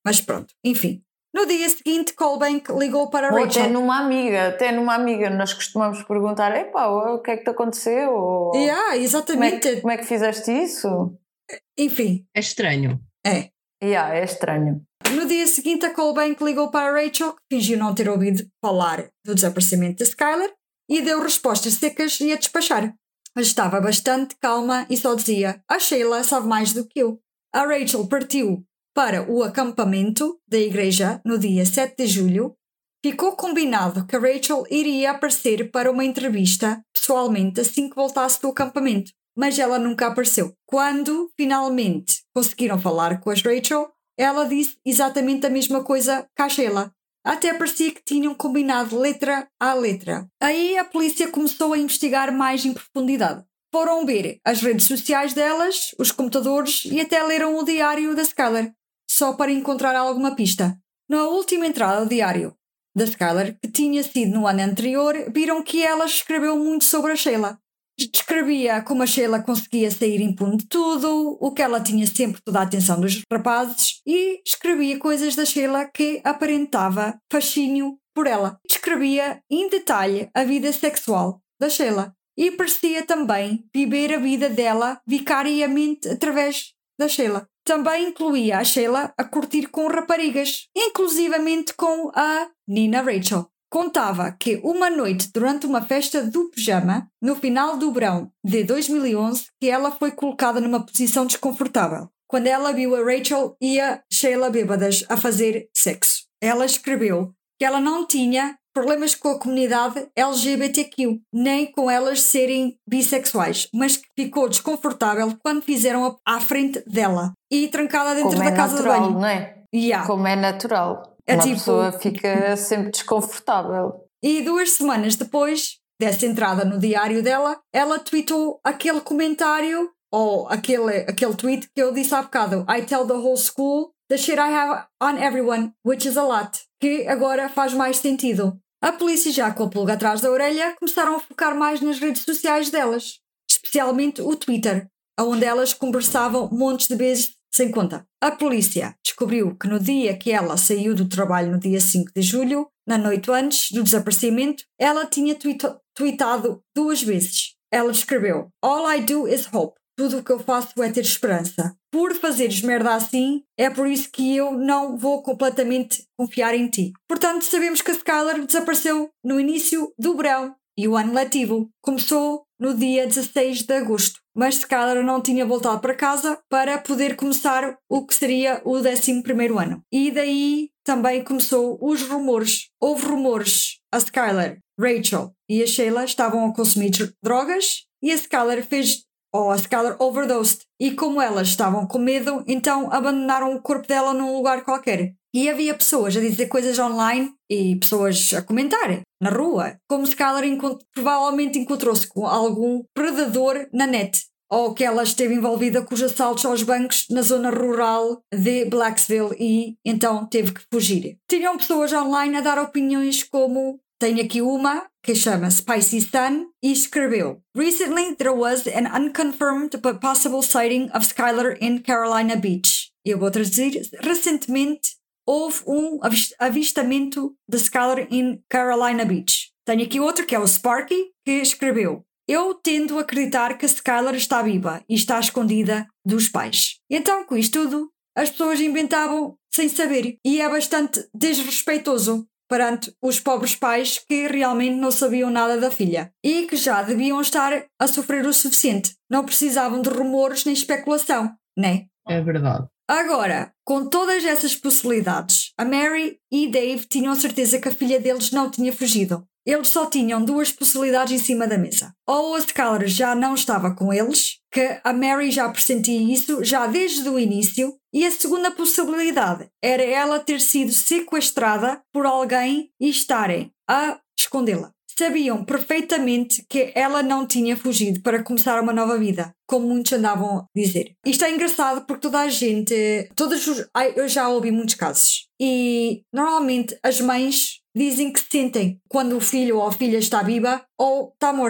Mas pronto, enfim. No dia seguinte, Colbank ligou para Ou Rachel. até numa amiga, até numa amiga, nós costumamos perguntar: epá, o que é que te aconteceu? Ou, Yeah, exatamente. Como é, que, como é que fizeste isso? Enfim. É estranho. É. Yeah, é estranho. No dia seguinte, a Colbank ligou para a Rachel, que fingiu não ter ouvido falar do desaparecimento de Skylar, e deu respostas secas e a despachar. Mas estava bastante calma e só dizia: a Sheila sabe mais do que eu. A Rachel partiu para o acampamento da igreja no dia sete de julho. Ficou combinado que a Rachel iria aparecer para uma entrevista pessoalmente assim que voltasse do acampamento, mas ela nunca apareceu. Quando finalmente conseguiram falar com a Rachel, ela disse exatamente a mesma coisa que a Sheila. Até parecia que tinham combinado letra a letra. Aí a polícia começou a investigar mais em profundidade. Foram ver as redes sociais delas, os computadores e até leram o diário da Skylar, só para encontrar alguma pista. Na última entrada do diário da Skylar, que tinha sido no ano anterior, viram que ela escreveu muito sobre a Sheila. Descrevia como a Sheila conseguia sair impune de tudo, o que ela tinha sempre toda a atenção dos rapazes, e escrevia coisas da Sheila que aparentava fascínio por ela. Descrevia em detalhe a vida sexual da Sheila e parecia também viver a vida dela vicariamente através da Sheila. Também incluía a Sheila a curtir com raparigas, inclusivamente com a Nina Rachel. Contava que uma noite durante uma festa do pijama, no final do verão de dois mil e onze, que ela foi colocada numa posição desconfortável, quando ela viu a Rachel e a Sheila bêbadas a fazer sexo. Ela escreveu que ela não tinha problemas com a comunidade L G B T Q, nem com elas serem bissexuais, mas que ficou desconfortável quando fizeram à frente dela e trancada dentro Como da é casa natural, de banho. Não é? Yeah. Como é natural. É Uma tipo... pessoa fica sempre desconfortável. E duas semanas depois dessa entrada no diário dela, ela tweetou aquele comentário, ou aquele, aquele tweet que eu disse há bocado: I tell the whole school the shit I have on everyone, which is a lot, que agora faz mais sentido. A polícia, já com a pulga atrás da orelha, começaram a focar mais nas redes sociais delas, especialmente o Twitter, onde elas conversavam montes de vezes sem conta. A polícia descobriu que no dia que ela saiu do trabalho, no dia cinco de julho, na noite antes do desaparecimento, ela tinha tweet- tweetado duas vezes. Ela escreveu: All I do is hope. Tudo o que eu faço é ter esperança. Por fazeres merda assim, é por isso que eu não vou completamente confiar em ti. Portanto, sabemos que a Skylar desapareceu no início do verão e o ano letivo começou no dia dezasseis de agosto. Mas Skylar não tinha voltado para casa para poder começar o que seria o décimo primeiro ano. E daí também começou os rumores. Houve rumores. A Skylar, Rachel e a Sheila estavam a consumir drogas e a Skylar fez... ou a Skylar overdosed, e como elas estavam com medo, então abandonaram o corpo dela num lugar qualquer. E havia pessoas a dizer coisas online e pessoas a comentar na rua, como Skylar encont- provavelmente encontrou-se com algum predador na net, ou que ela esteve envolvida com os assaltos aos bancos na zona rural de Blacksville e então teve que fugir. Tinham pessoas online a dar opiniões como... Tenho aqui uma que chama Spicy Sun e escreveu: Recently there was an unconfirmed but possible sighting of Skylar in Carolina Beach. Eu vou traduzir: recentemente houve um avistamento de Skylar em Carolina Beach. Tenho aqui outro que é o Sparky, que escreveu: Eu tendo a acreditar que a Skylar está viva e está escondida dos pais. Então, com isto tudo, as pessoas inventavam sem saber e é bastante desrespeitoso perante os pobres pais que realmente não sabiam nada da filha e que já deviam estar a sofrer o suficiente. Não precisavam de rumores nem especulação, né? É verdade. Agora, com todas essas possibilidades, a Mary e Dave tinham certeza que a filha deles não tinha fugido. Eles só tinham duas possibilidades em cima da mesa. Ou a Skylar já não estava com eles, que a Mary já pressentia isso já desde o início, e a segunda possibilidade era ela ter sido sequestrada por alguém e estarem a escondê-la. Sabiam perfeitamente que ela não tinha fugido para começar uma nova vida, como muitos andavam a dizer. Isto é engraçado porque toda a gente, todos os, eu já ouvi muitos casos, e normalmente as mães dizem que sentem quando o filho ou a filha está viva ou está morta.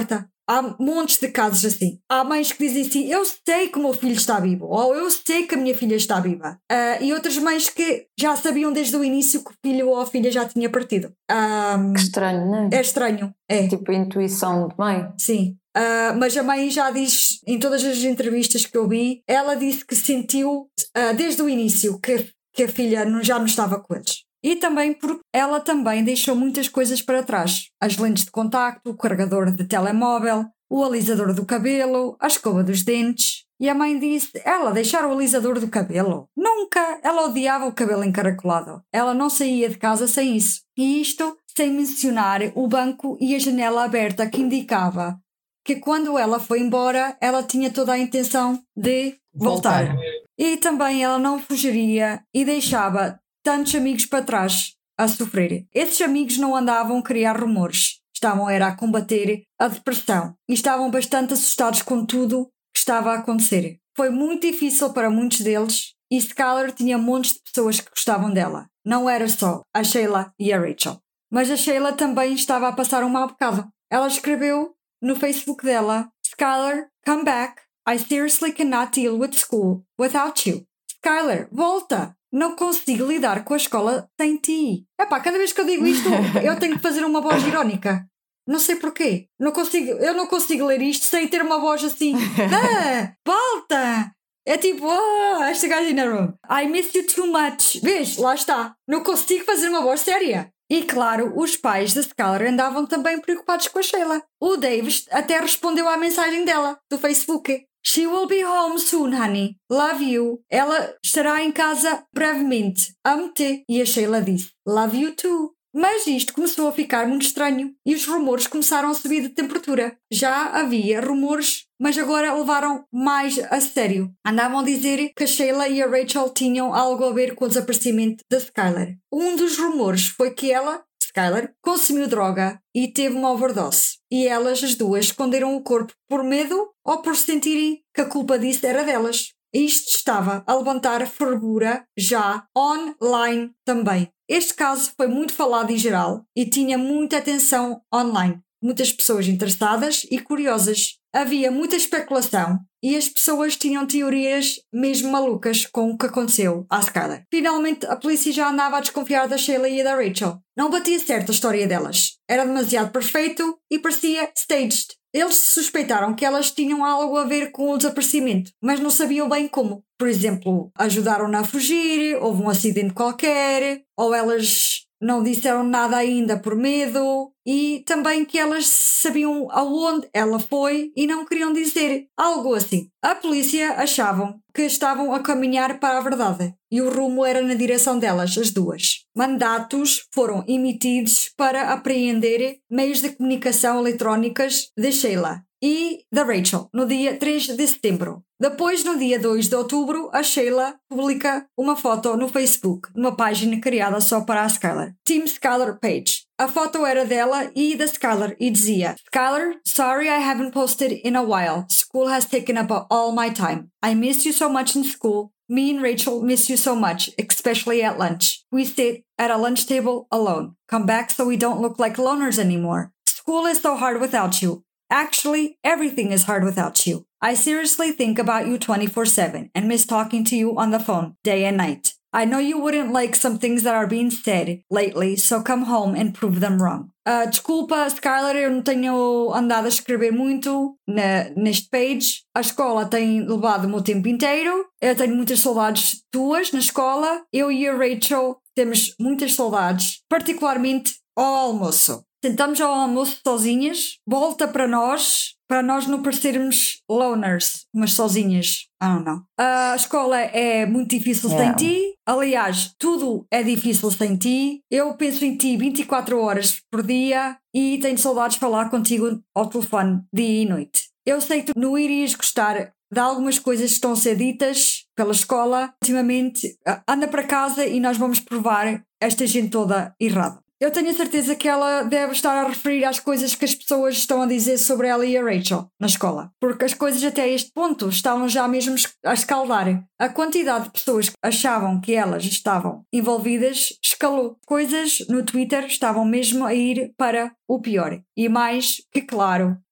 Há montes de casos assim. Há mães que dizem assim, eu sei que o meu filho está vivo, ou eu sei que a minha filha está viva. Uh, e outras mães que já sabiam desde o início que o filho ou a filha já tinha partido. Um, que estranho, não é? É estranho, é. Tipo intuição de mãe. Sim. Uh, mas a mãe já diz, em todas as entrevistas que eu vi, ela disse que sentiu uh, desde o início que, que a filha não, já não estava com eles. E também porque ela também deixou muitas coisas para trás. As lentes de contacto, o carregador de telemóvel, o alisador do cabelo, a escova dos dentes. E a mãe disse, ela deixar o alisador do cabelo? Nunca! Ela odiava o cabelo encaracolado. Ela não saía de casa sem isso. E isto sem mencionar o banco e a janela aberta que indicava que quando ela foi embora, ela tinha toda a intenção de voltar. voltar. E também ela não fugiria e deixava tantos amigos para trás a sofrer. Esses amigos não andavam a criar rumores, estavam era a combater a depressão e estavam bastante assustados com tudo que estava a acontecer. Foi muito difícil para muitos deles e Skylar tinha montes de pessoas que gostavam dela. Não era só a Sheila e a Rachel. Mas a Sheila também estava a passar um mau bocado. Ela escreveu no Facebook dela, Skylar, come back. I seriously cannot deal with school without you. Skylar, volta! Não consigo lidar com a escola sem ti. Epá, cada vez que eu digo isto, eu tenho que fazer uma voz irónica. Não sei porquê. Não consigo, eu não consigo ler isto sem ter uma voz assim. Ah, volta! É tipo, ah, esta gaja na room. I miss you too much. Vês, lá está. Não consigo fazer uma voz séria. E claro, os pais da Skylar andavam também preocupados com a Sheila. O Davis até respondeu à mensagem dela, do Facebook. She will be home soon, honey. Love you. Ela estará em casa brevemente. Amo-te. E a Sheila disse, love you too. Mas isto começou a ficar muito estranho e os rumores começaram a subir de temperatura. Já havia rumores, mas agora levaram mais a sério. Andavam a dizer que a Sheila e a Rachel tinham algo a ver com o desaparecimento da Skylar. Um dos rumores foi que ela, Skylar, consumiu droga e teve uma overdose. E elas, as duas, esconderam o corpo por medo ou por sentirem que a culpa disso era delas. Isto estava a levantar fervura já online também. Este caso foi muito falado em geral e tinha muita atenção online. Muitas pessoas interessadas e curiosas. Havia muita especulação e as pessoas tinham teorias mesmo malucas com o que aconteceu à Skylar. Finalmente, a polícia já andava a desconfiar da Sheila e da Rachel. Não batia certo a história delas. Era demasiado perfeito e parecia staged. Eles suspeitaram que elas tinham algo a ver com o desaparecimento, mas não sabiam bem como. Por exemplo, ajudaram-na a fugir, houve um acidente qualquer, ou elas não disseram nada ainda por medo, e também que elas sabiam aonde ela foi e não queriam dizer algo assim. A polícia achavam que estavam a caminhar para a verdade e o rumo era na direção delas, as duas. Mandatos foram emitidos para apreender meios de comunicação eletrónicas de Sheila e da Rachel no dia três de setembro. Depois, no dia dois de outubro, a Sheila publica uma foto no Facebook, numa página criada só para a Skylar. Team Skylar Page. A foto era dela e da Skylar e dizia: Skylar, sorry I haven't posted in a while. School has taken up all my time. I miss you so much in school. Me and Rachel miss you so much, especially at lunch. We sit at a lunch table alone. Come back so we don't look like loners anymore. School is so hard without you. Actually, everything is hard without you. I seriously think about you twenty-four seven and miss talking to you on the phone, day and night. I know you wouldn't like some things that are being said lately, so come home and prove them wrong. Uh, desculpa, Skylar, eu não tenho andado a escrever muito na, neste page. A escola tem levado o meu tempo inteiro. Eu tenho muitas saudades tuas na escola. Eu e a Rachel temos muitas saudades, particularmente ao almoço. Sentamos ao almoço sozinhas, volta para nós, para nós não parecermos loners, mas sozinhas. I don't know. A escola é muito difícil Yeah. sem ti. Aliás, tudo é difícil sem ti. Eu penso em ti vinte e quatro horas por dia e tenho saudades de falar contigo ao telefone dia e noite. Eu sei que tu não irias gostar de algumas coisas que estão a ser ditas pela escola. Ultimamente, anda para casa e nós vamos provar esta gente toda errada. Eu tenho a certeza que ela deve estar a referir às coisas que as pessoas estão a dizer sobre ela e a Rachel na escola. Porque as coisas até este ponto estavam já mesmo a escaldar. A quantidade de pessoas que achavam que elas estavam envolvidas escalou. Coisas no Twitter estavam mesmo a ir para o pior. E mais que claro,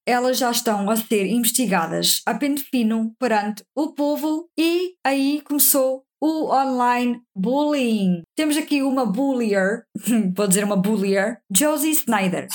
elas já estão a ser investigadas a pente fino perante o povo e aí começou o online bullying. Temos aqui uma bullier, vou dizer uma bullier, Josie Snyder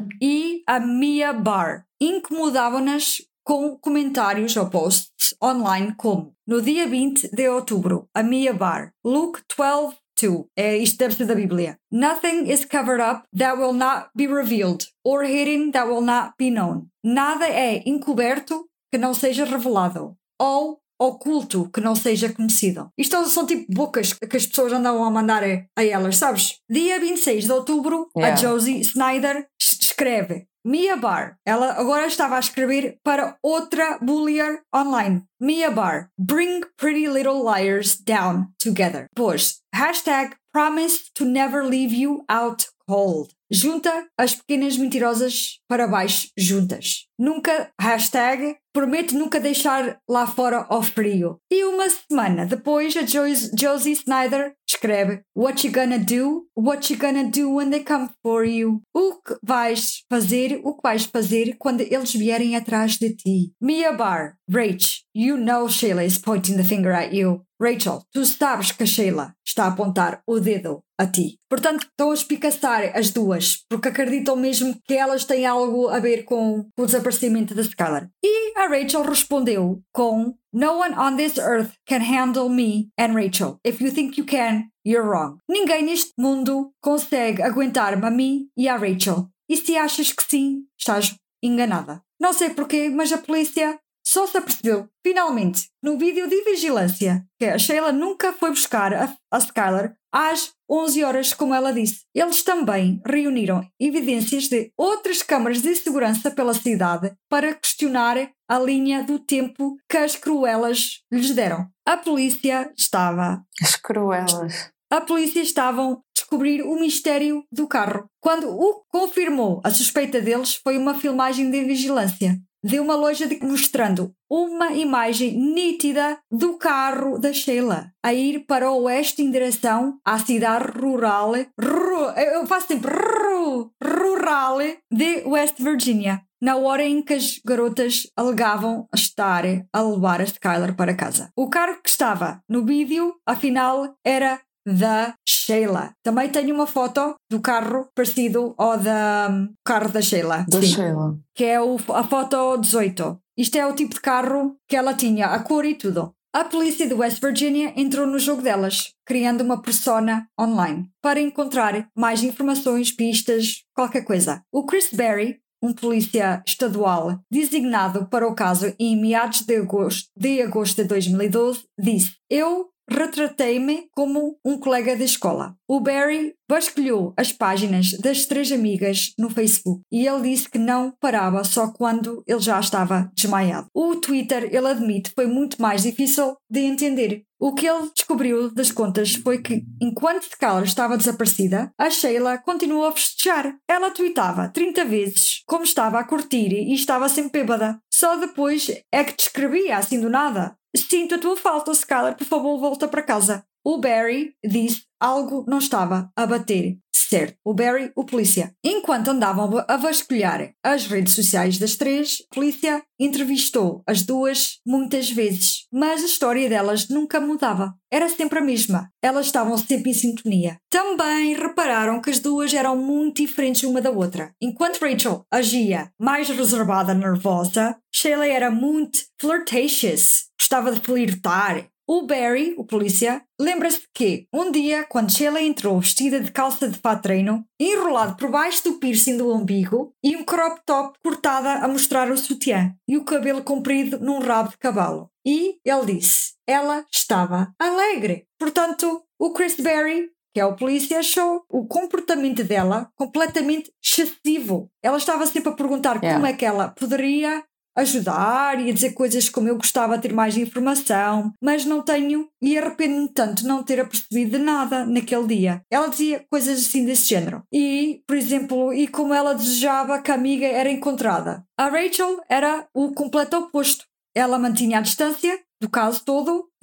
e a Mia Barr. Incomodavam-nas com comentários ou posts online como: no dia vinte de outubro, a Mia Barr, Luke doze two, é, isto deve ser da Bíblia. Nothing is covered up that will not be revealed, or hidden that will not be known. Nada é encoberto que não seja revelado, ou oculto que não seja conhecido. Isto são tipo bocas que as pessoas andam a mandar a elas, sabes? Dia vinte e seis de outubro, yeah. A Josie Snyder escreve: Mia Barr, ela agora estava a escrever para outra bullier online. Mia Barr, bring pretty little liars down together. Pois, hashtag promise to never leave you out cold. Junta as pequenas mentirosas para baixo juntas. Nunca, hashtag, prometo nunca deixar lá fora ao frio. E uma semana depois, a Josie, Josie Snyder escreve: What you gonna do? What you gonna do when they come for you? O que vais fazer? O que vais fazer quando eles vierem atrás de ti? Mia Barr, Rach, you know Sheila is pointing the finger at you. Rachel, tu sabes que a Sheila está a apontar o dedo a ti. Portanto, estão a espicaçar as duas, porque acreditam mesmo que elas têm algo a ver com o desaparecimento da Skylar. E a Rachel respondeu com: No one on this earth can handle me and Rachel. If you think you can, you're wrong. Ninguém neste mundo consegue aguentar-me a mim e a Rachel. E se achas que sim, estás enganada. Não sei porquê, mas a polícia só se apercebeu, finalmente, no vídeo de vigilância, que a Sheila nunca foi buscar a, a Skylar às onze horas, como ela disse. Eles também reuniram evidências de outras câmaras de segurança pela cidade para questionar a linha do tempo que as Cruellas lhes deram. A polícia estava... As Cruellas... A polícia estavam a descobrir o mistério do carro. Quando o confirmou, a suspeita deles foi uma filmagem de vigilância de uma loja de, mostrando uma imagem nítida do carro da Sheila a ir para o oeste em direção à cidade rural, ru, eu faço sempre ru, rural de West Virginia, na hora em que as garotas alegavam estar a levar a Skylar para casa. O carro que estava no vídeo, afinal, era da Sheila. Também tenho uma foto do carro parecido ao da um, carro da Sheila. Da Sheila. Que é o, a foto dezoito. Isto é o tipo de carro que ela tinha, a cor e tudo. A polícia de West Virginia entrou no jogo delas, criando uma persona online para encontrar mais informações, pistas, qualquer coisa. O Chris Berry, um polícia estadual designado para o caso em meados de agosto de, agosto de dois mil e doze, disse: Eu retratei-me como um colega de escola. O Barry vasculhou as páginas das três amigas no Facebook e ele disse que não parava só quando ele já estava desmaiado. O Twitter, ele admite, foi muito mais difícil de entender. O que ele descobriu das contas foi que, enquanto Skylar estava desaparecida, a Sheila continuou a festejar. Ela tweetava trinta vezes como estava a curtir e estava sempre bêbada. Só depois é que descrevia assim do nada: Sinto a tua falta, Skylar, por favor, volta para casa. O Barry disse algo não estava a bater certo. O Barry, o polícia. Enquanto andavam a vasculhar as redes sociais das três, a polícia entrevistou as duas muitas vezes, mas a história delas nunca mudava. Era sempre a mesma. Elas estavam sempre em sintonia. Também repararam que as duas eram muito diferentes uma da outra. Enquanto Rachel agia mais reservada, nervosa, Sheila era muito flirtatious. Gostava de flirtar. O Barry, o polícia, lembra-se que um dia, quando Sheila entrou vestida de calça de fato treino, enrolado por baixo do piercing do umbigo e um crop top cortada a mostrar o sutiã e o cabelo comprido num rabo de cavalo. E ele disse, ela estava alegre. Portanto, o Chris Barry, que é o polícia, achou o comportamento dela completamente excessivo. Ela estava sempre a perguntar yeah. como é que ela poderia ajudar e a dizer coisas como eu gostava de ter mais informação, mas não tenho e arrependo-me tanto de não ter apercebido de nada naquele dia. Ela dizia coisas assim desse género. E, por exemplo, e como ela desejava que a amiga era encontrada. A Rachel era o completo oposto. Ela mantinha a distância do caso todo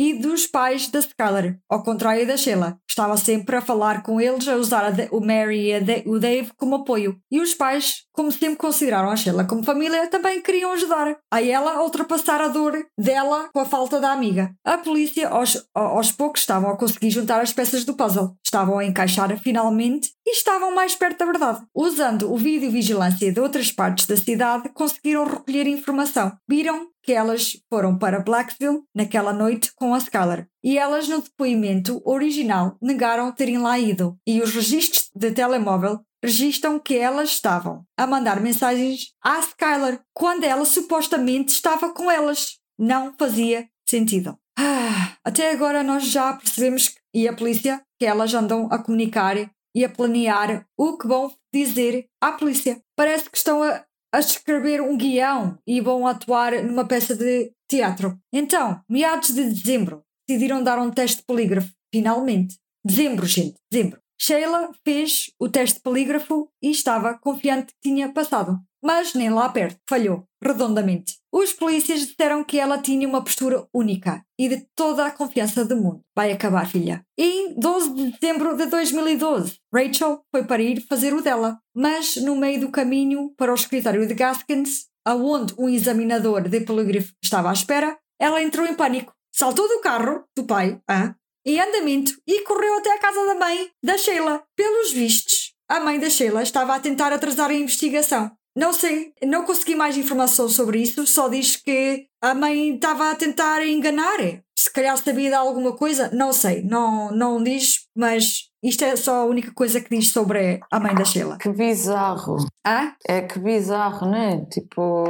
e dos pais da Skylar, ao contrário da Sheila. Estava sempre a falar com eles, a usar a o Mary e a de o Dave como apoio. E os pais, como sempre consideraram a Sheila como família, também queriam ajudar a ela a ultrapassar a dor dela com a falta da amiga. A polícia, aos, aos poucos, estavam a conseguir juntar as peças do puzzle. Estavam a encaixar finalmente e estavam mais perto da verdade. Usando o vídeo-vigilância de outras partes da cidade, conseguiram recolher informação. Viram que elas foram para Blacksville naquela noite com a Skylar. E elas, no depoimento original, negaram terem lá ido. E os registros de telemóvel registram que elas estavam a mandar mensagens à Skylar quando ela supostamente estava com elas. Não fazia sentido. Ah, até agora nós já percebemos, que, e a polícia, que elas andam a comunicar e a planear o que vão dizer à polícia. Parece que estão a, a escrever um guião e vão atuar numa peça de teatro. Então, meados de dezembro, decidiram dar um teste de polígrafo. Finalmente. Dezembro, gente. Dezembro. Sheila fez o teste de polígrafo e estava confiante que tinha passado. Mas nem lá perto. Falhou. Redondamente. Os polícias disseram que ela tinha uma postura única e de toda a confiança do mundo. Vai acabar, filha. E em doze de dezembro de dois mil e doze, Rachel foi para ir fazer o dela. Mas no meio do caminho para o escritório de Gaskins, aonde um examinador de polígrafo estava à espera, ela entrou em pânico. Saltou do carro do pai, ah, em andamento, e correu até a casa da mãe da Sheila. Pelos vistos, a mãe da Sheila estava a tentar atrasar a investigação. Não sei, não consegui mais informação sobre isso, só diz que a mãe estava a tentar enganar. Se calhar sabia de alguma coisa, não sei, não, não diz, mas isto é só a única coisa que diz sobre a mãe da Sheila. Que bizarro. Ah? É que bizarro, não é? Tipo,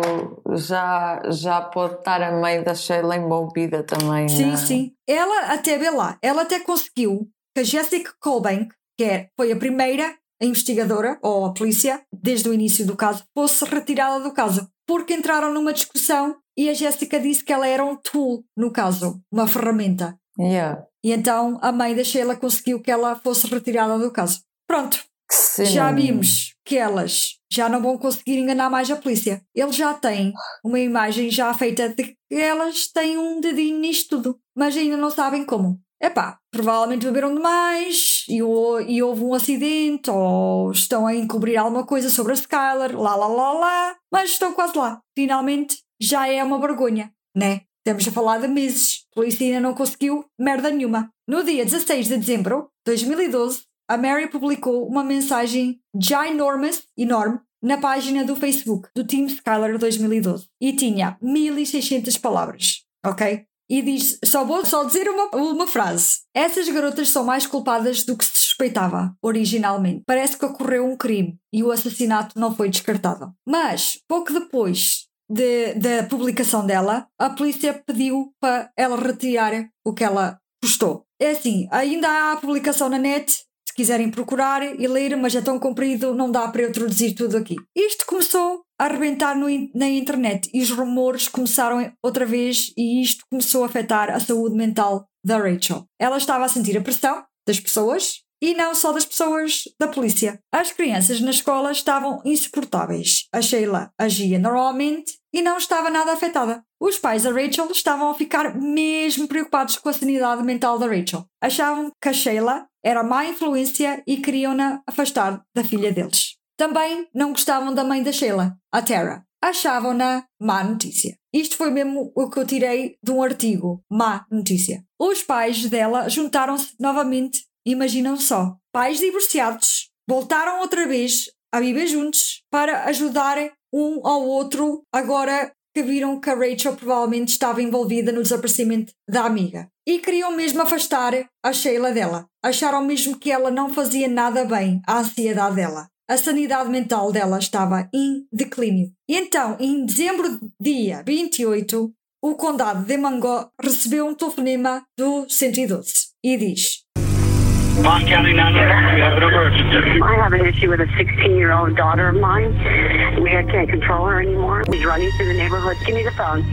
já, já pode estar a mãe da Sheila envolvida também. Sim, na... sim. Ela até, vê lá, ela até conseguiu que a Jessica Colbank, que é, foi a primeira a investigadora, ou a polícia, desde o início do caso, fosse retirada do caso. Porque entraram numa discussão e a Jessica disse que ela era um tool, no caso, uma ferramenta. Yeah. E então a mãe da Sheila conseguiu que ela fosse retirada do caso. Pronto. Sim. Já vimos que elas já não vão conseguir enganar mais a polícia. Eles já têm uma imagem já feita de que elas têm um dedinho nisto tudo, mas ainda não sabem como. Epá, provavelmente beberam demais e, e houve um acidente ou estão a encobrir alguma coisa sobre a Skylar, lá lá lá lá, mas estão quase lá. Finalmente já é uma vergonha, né? Estamos a falar de meses. A polícia ainda não conseguiu merda nenhuma. No dia dezasseis de dezembro de dois mil e doze, a Mary publicou uma mensagem ginormous, enorme, na página do Facebook do Team Skylar dois mil e doze e tinha mil e seiscentas palavras, ok? E diz, só vou só dizer uma, uma frase. Essas garotas são mais culpadas do que se suspeitava originalmente. Parece que ocorreu um crime e o assassinato não foi descartado. Mas, pouco depois de, da publicação dela, a polícia pediu para ela retirar o que ela postou. É assim, ainda há a publicação na net, se quiserem procurar e ler, mas é tão comprido, não dá para eu traduzir tudo aqui. Isto começou a arrebentar no, na internet e os rumores começaram outra vez e isto começou a afetar a saúde mental da Rachel. Ela estava a sentir a pressão das pessoas e não só das pessoas da polícia. As crianças na escola estavam insuportáveis. A Sheila agia normalmente e não estava nada afetada. Os pais da Rachel estavam a ficar mesmo preocupados com a sanidade mental da Rachel. Achavam que a Sheila era má influência e queriam-na afastar da filha deles. Também não gostavam da mãe da Sheila, a Tara. Achavam-na má notícia. Isto foi mesmo o que eu tirei de um artigo. Má notícia. Os pais dela juntaram-se novamente. Imaginam só. Pais divorciados voltaram outra vez a viver juntos para ajudar um ao outro agora que viram que a Rachel provavelmente estava envolvida no desaparecimento da amiga. E queriam mesmo afastar a Sheila dela. Acharam mesmo que ela não fazia nada bem à ansiedade dela. A sanidade mental dela estava em declínio. E então, em dezembro, dia vinte e oito, o condado de Mangó recebeu um telefonema do cento e doze e diz: Mon County nine one one, we have an emergency. I have an issue with a sixteen-year-old daughter of mine. We can't control her anymore. She's running through the neighborhood. Give me the phone.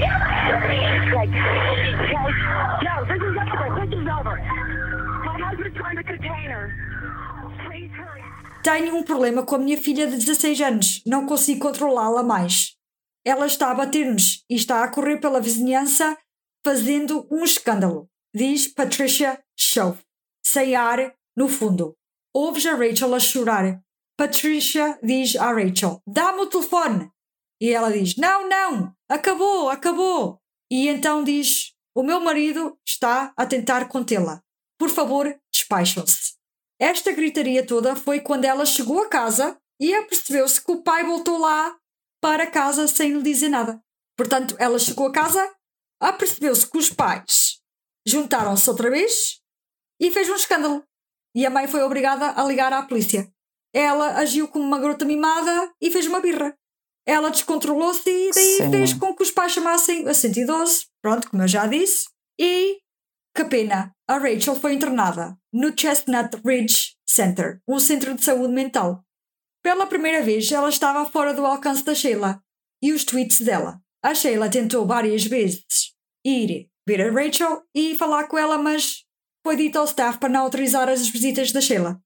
Like, okay, no, this is over. This is over. My husband's trying to contain her. Please hurry. Tenho um problema com a minha filha de dezasseis anos. Não consigo controlá-la mais. Ela está a bater-nos e está a correr pela vizinhança fazendo um escândalo. diz Patricia Schauf, sem ar no fundo. Ouves a Rachel a chorar. Patricia diz à Rachel, dá-me o telefone. E ela diz, não, não, acabou, acabou. E então diz, o meu marido está a tentar contê-la. Por favor, despacham-se. Esta gritaria toda foi quando ela chegou a casa e apercebeu-se que o pai voltou lá para casa sem lhe dizer nada. Portanto, ela chegou a casa, apercebeu-se que os pais juntaram-se outra vez e fez um escândalo. E a mãe foi obrigada a ligar à polícia. Ela agiu como uma garota mimada e fez uma birra. Ela descontrolou-se e daí Sim. fez com que os pais chamassem a cento e doze. Pronto, como eu já disse. E, que pena, a Rachel foi internada no Chestnut Ridge Center, um centro de saúde mental. Pela primeira vez, ela estava fora do alcance da Sheila e os tweets dela. A Sheila tentou várias vezes ir ver a Rachel e falar com ela, mas foi dito ao staff para não autorizar as visitas da Sheila.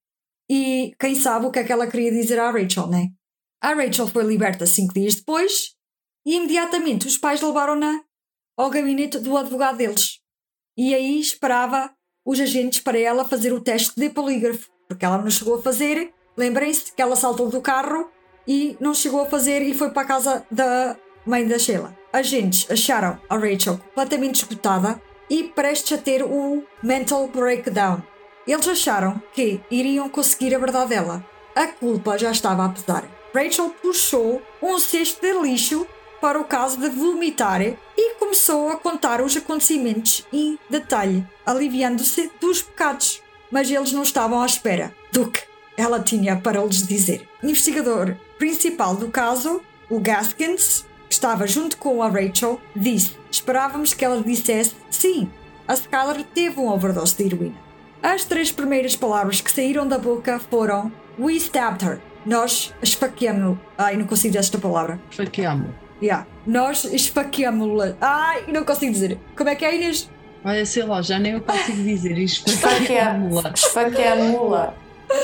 E quem sabe o que é que ela queria dizer à Rachel, né? A Rachel foi liberta cinco dias depois e imediatamente os pais levaram-na ao gabinete do advogado deles. E aí esperava os agentes para ela fazer o teste de polígrafo, porque ela não chegou a fazer. Lembrem-se que ela saltou do carro e não chegou a fazer e foi para a casa da mãe da Sheila. Agentes acharam a Rachel completamente esgotada e prestes a ter um mental breakdown. Eles acharam que iriam conseguir a verdade dela. A culpa já estava a pesar. Rachel puxou um cesto de lixo para o caso de vomitar e começou a contar os acontecimentos em detalhe, aliviando-se dos pecados. Mas eles não estavam à espera do que ela tinha para lhes dizer. O investigador principal do caso, o Gaskins, que estava junto com a Rachel, disse: esperávamos que ela dissesse sim, a Skylar teve uma overdose de heroína. As três primeiras palavras que saíram da boca foram We stabbed her. Nós esfaqueamos-la. Ai, não consigo dizer esta palavra. Esfaqueamos. Yeah. Nós esfaqueamos-la. Ai, não consigo dizer. Como é que é, Inês? Olha, sei lá, já nem eu consigo dizer. Esfaqueamos-la. Esfaqueamos-la.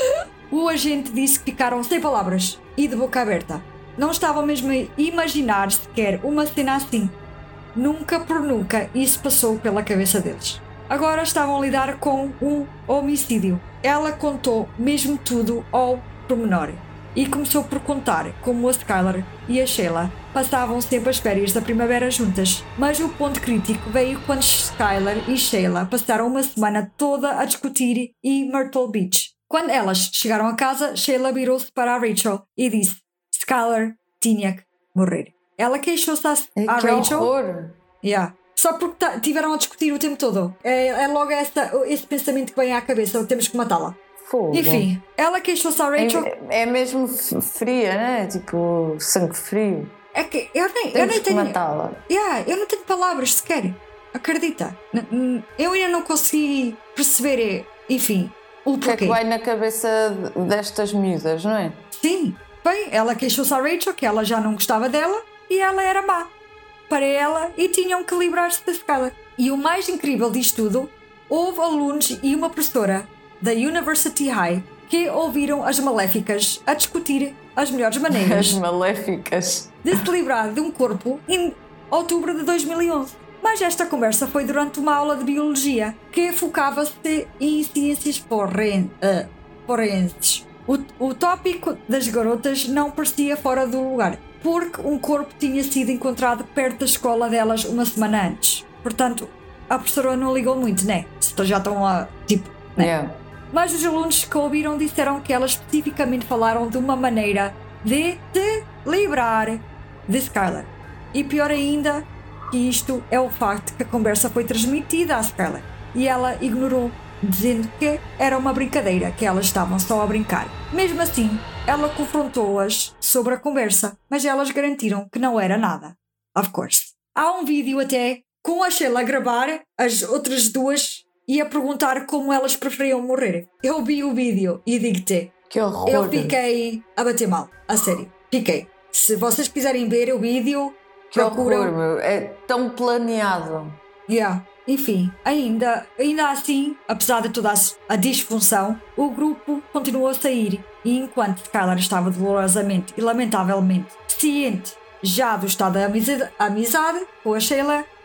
O agente disse que ficaram sem palavras e de boca aberta. Não estavam mesmo a imaginar sequer uma cena assim. Nunca por nunca isso passou pela cabeça deles. Agora estavam a lidar com um homicídio. Ela contou mesmo tudo ao pormenor e começou por contar como a Skylar e a Sheila passavam sempre as férias da primavera juntas. Mas o ponto crítico veio quando Skylar e Sheila passaram uma semana toda a discutir em Myrtle Beach. Quando elas chegaram a casa, Sheila virou-se para a Rachel e disse: Skylar tinha que morrer. Ela queixou-se à, à Que Rachel. horror. Yeah. Só porque tiveram a discutir o tempo todo. É, é logo essa, esse pensamento que vem à cabeça: temos que matá-la. Fogo. Enfim, ela queixou-se à Rachel. É, é mesmo f- fria, né? Tipo, sangue frio. É que eu nem, eu Temos nem que tenho. matá-la. Yeah, eu não tenho palavras sequer. Acredita. N- n- Eu ainda não consegui perceber, enfim, o O que é porquê. que vai na cabeça destas miúdas, não é? Sim. Bem, ela queixou-se à Rachel que ela já não gostava dela e ela era má para ela e tinham que livrar-se da Skylar. E o mais incrível disto tudo, houve alunos e uma professora da University High que ouviram as maléficas a discutir as melhores As maneiras maléficas. de se livrar de um corpo em outubro de dois mil e onze. Mas esta conversa foi durante uma aula de biologia que focava-se em ciências foren- uh, forenses. O, o tópico das garotas não parecia fora do lugar, porque um corpo tinha sido encontrado perto da escola delas uma semana antes. Portanto, a professora não ligou muito, né? Se já estão a, tipo, né? Yeah. Mas os alunos que ouviram disseram que elas especificamente falaram de uma maneira de te livrar de Skylar. E pior ainda, que isto é o facto que a conversa foi transmitida à Skylar e ela ignorou, dizendo que era uma brincadeira, que elas estavam só a brincar. Mesmo assim, ela confrontou-as sobre a conversa, mas elas garantiram que não era nada. Of course. Há um vídeo até com a Sheila a gravar as outras duas e a perguntar como elas preferiam morrer. Eu vi o vídeo e digo-te, Que horror. eu fiquei a bater mal, a sério, fiquei. Se vocês quiserem ver o vídeo, Que horror, procuram. meu. É tão planeado. Yeah. Enfim, ainda, ainda assim, apesar de toda a, a disfunção, o grupo continuou a sair e enquanto Skylar estava dolorosamente e lamentavelmente ciente já do estado da amizade, amizade com a Sheila,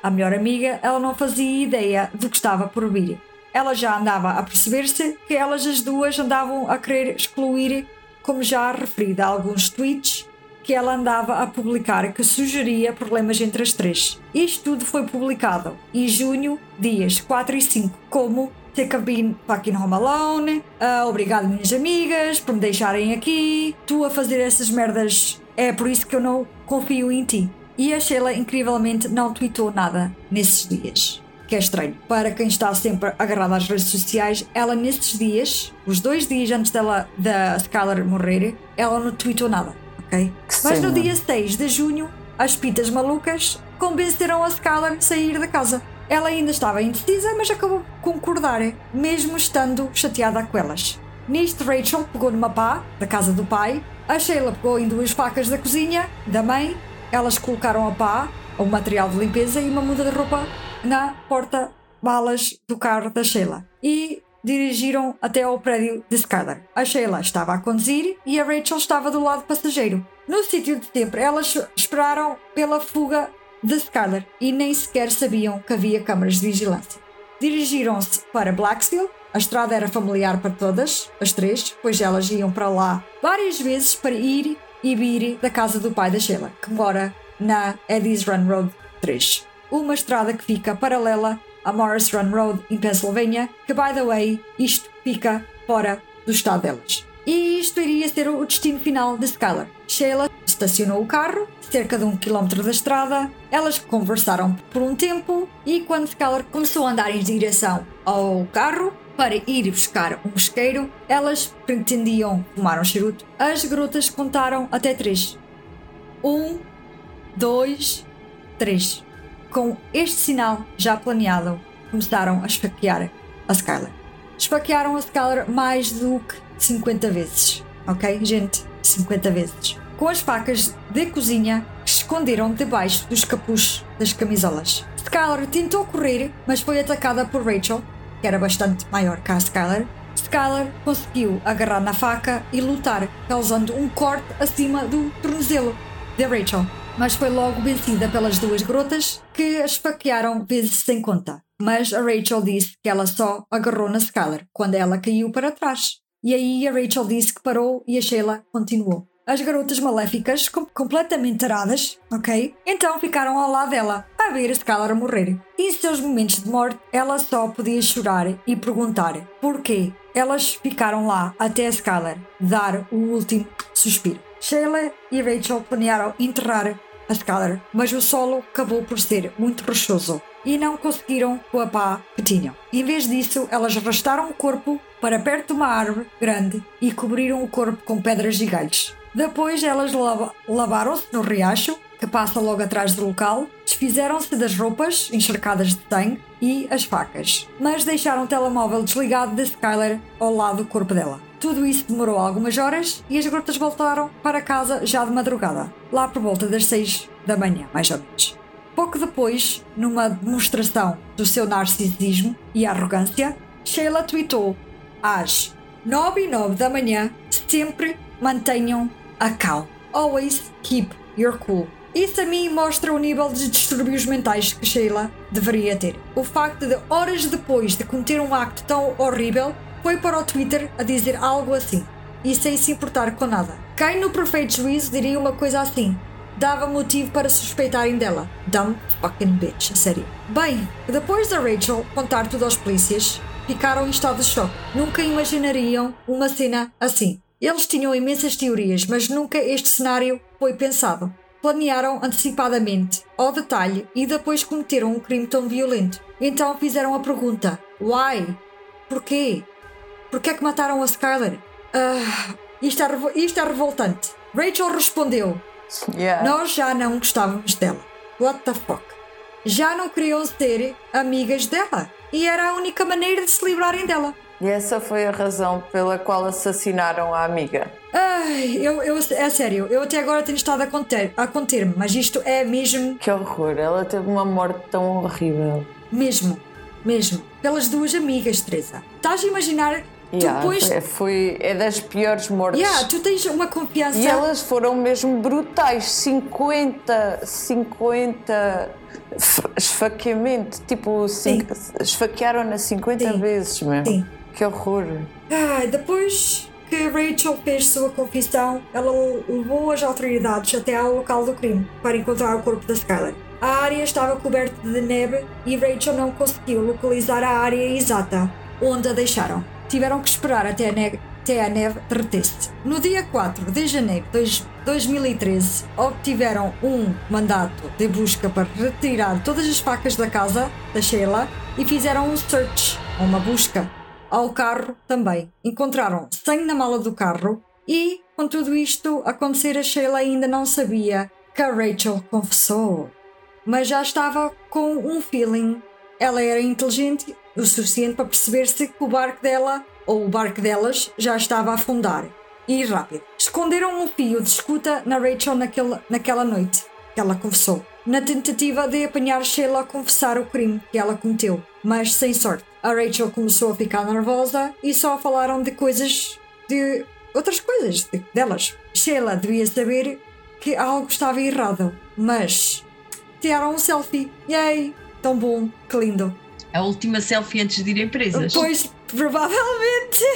a melhor amiga, ela não fazia ideia do que estava por vir. Ela já andava a perceber-se que elas as duas andavam a querer excluir, como já referido a alguns tweets que ela andava a publicar que sugeria problemas entre as três. Isto tudo foi publicado em junho, dias quatro e cinco, como Sick of being fucking home alone, uh, obrigado minhas amigas por me deixarem aqui, tu a fazer essas merdas, é por isso que eu não confio em ti. E a Sheila incrivelmente não tweetou nada nesses dias, que é estranho. Para quem está sempre agarrado às redes sociais, ela nesses dias, os dois dias antes dela, da Skylar morrer, ela não tweetou nada, ok? Mas no dia seis de junho, as pitas malucas convenceram a Skylar a sair da casa. Ela ainda estava indecisa, mas acabou por concordar, mesmo estando chateada com elas. Nisto, Rachel pegou numa pá da casa do pai, a Sheila pegou em duas facas da cozinha da mãe, elas colocaram a pá, o material de limpeza e uma muda de roupa na porta-malas do carro da Sheila e dirigiram até ao prédio de Skylar. A Sheila estava a conduzir e a Rachel estava do lado passageiro. No sítio de sempre, elas esperaram pela fuga de Skylar e nem sequer sabiam que havia câmaras de vigilância. Dirigiram-se para Blacksville. A estrada era familiar para todas, as três, pois elas iam para lá várias vezes para ir e vir da casa do pai da Sheila, que mora na Eddie's Run Road três. Uma estrada que fica paralela a Morris Run Road em Pennsylvania, que, by the way, isto fica fora do estado delas. E isto iria ser o destino final de Skylar. Sheila estacionou o carro cerca de um quilómetro da estrada, elas conversaram por um tempo e quando Skylar começou a andar em direção ao carro para ir buscar um mosqueiro, elas pretendiam fumar um charuto. As garotas contaram até três. Um, dois, três. Com este sinal já planeado, começaram a esfaquear a Skylar. Esfaquearam a Skylar mais do que cinquenta vezes. Ok, gente? cinquenta vezes. Com as facas de cozinha que se esconderam debaixo dos capuz das camisolas. Skylar tentou correr, mas foi atacada por Rachel, que era bastante maior que a Skylar. Skylar conseguiu agarrar na faca e lutar, causando um corte acima do tornozelo de Rachel. Mas foi logo vencida pelas duas garotas, que a esfaquearam vezes sem conta. Mas a Rachel disse que ela só agarrou na Skylar quando ela caiu para trás. E aí a Rachel disse que parou e a Sheila continuou. As garotas maléficas, com- completamente taradas, ok? Então ficaram ao lado dela, a ver a Skylar morrer. E em seus momentos de morte, ela só podia chorar e perguntar porquê. Elas ficaram lá até a Skylar dar o último suspiro. Sheila e Rachel planearam enterrar a Skylar, mas o solo acabou por ser muito rochoso e não conseguiram com a pá que tinham. Em vez disso, elas arrastaram o corpo para perto de uma árvore grande e cobriram o corpo com pedras e galhos. Depois elas lava- lavaram-se no riacho, que passa logo atrás do local, desfizeram-se das roupas encharcadas de sangue e as facas, mas deixaram o telemóvel desligado de Skylar ao lado do corpo dela. Tudo isso demorou algumas horas e as garotas voltaram para casa já de madrugada, lá por volta das seis da manhã, mais ou menos. Pouco depois, numa demonstração do seu narcisismo e arrogância, Sheila tweetou às nove e nove da manhã: sempre mantenham a calma. Always keep your cool. Isso a mim mostra o nível de distúrbios mentais que Sheila deveria ter. O facto de, horas depois de cometer um acto tão horrível, foi para o Twitter a dizer algo assim, e sem se importar com nada. Quem no perfeito juízo diria uma coisa assim? Dava motivo para suspeitarem dela. Dumb fucking bitch, a sério. Bem, depois da Rachel contar tudo aos polícias, ficaram em estado de choque. Nunca imaginariam uma cena assim. Eles tinham imensas teorias, mas nunca este cenário foi pensado. Planearam antecipadamente, ao detalhe, e depois cometeram um crime tão violento. Então fizeram a pergunta: why? Porquê? Porquê é que mataram a Skylar? Uh, isto, é revo- isto é revoltante. Rachel respondeu: Yeah. nós já não gostávamos dela. What the fuck? Já não queriam ser amigas dela. E era a única maneira de se livrarem dela. E essa foi a razão pela qual assassinaram a amiga. Ai, eu, eu, é sério, eu até agora tenho estado a conter, a conter-me, mas isto é mesmo, Que horror, ela teve uma morte tão horrível. mesmo, mesmo. Pelas duas amigas, Teresa. Estás a imaginar Yeah, depois- é, foi, é das piores mortes. Yeah, tu tens uma confiança. E elas foram mesmo brutais. cinquenta, cinquenta esfaqueamento. Tipo, cin- esfaquearam-na cinquenta Sim. vezes mesmo. Sim. Que horror. Ah, depois que Rachel fez sua confissão, ela levou as autoridades até ao local do crime para encontrar o corpo da Skyler. A área estava coberta de neve e Rachel não conseguiu localizar a área exata onde a deixaram. Tiveram que esperar até a neve, até a neve derretesse. No dia quatro de janeiro de dois mil e treze, obtiveram um mandato de busca para retirar todas as facas da casa da Sheila e fizeram um search, uma busca, ao carro também. Encontraram sangue na mala do carro e, com tudo isto acontecer, a Sheila ainda não sabia que a Rachel confessou. Mas já estava com um feeling. Ela era inteligente o suficiente para perceber-se que o barco dela, ou o barco delas, já estava a afundar. E rápido. Esconderam um fio de escuta na Rachel naquele, naquela noite que ela confessou, na tentativa de apanhar Sheila a confessar o crime que ela cometeu, mas sem sorte. A Rachel começou a ficar nervosa e só falaram de coisas, de outras coisas de, delas. Sheila devia saber que algo estava errado, mas tiraram um selfie. Yay! Tão bom, que lindo. A última selfie antes de irem presas. Pois, provavelmente.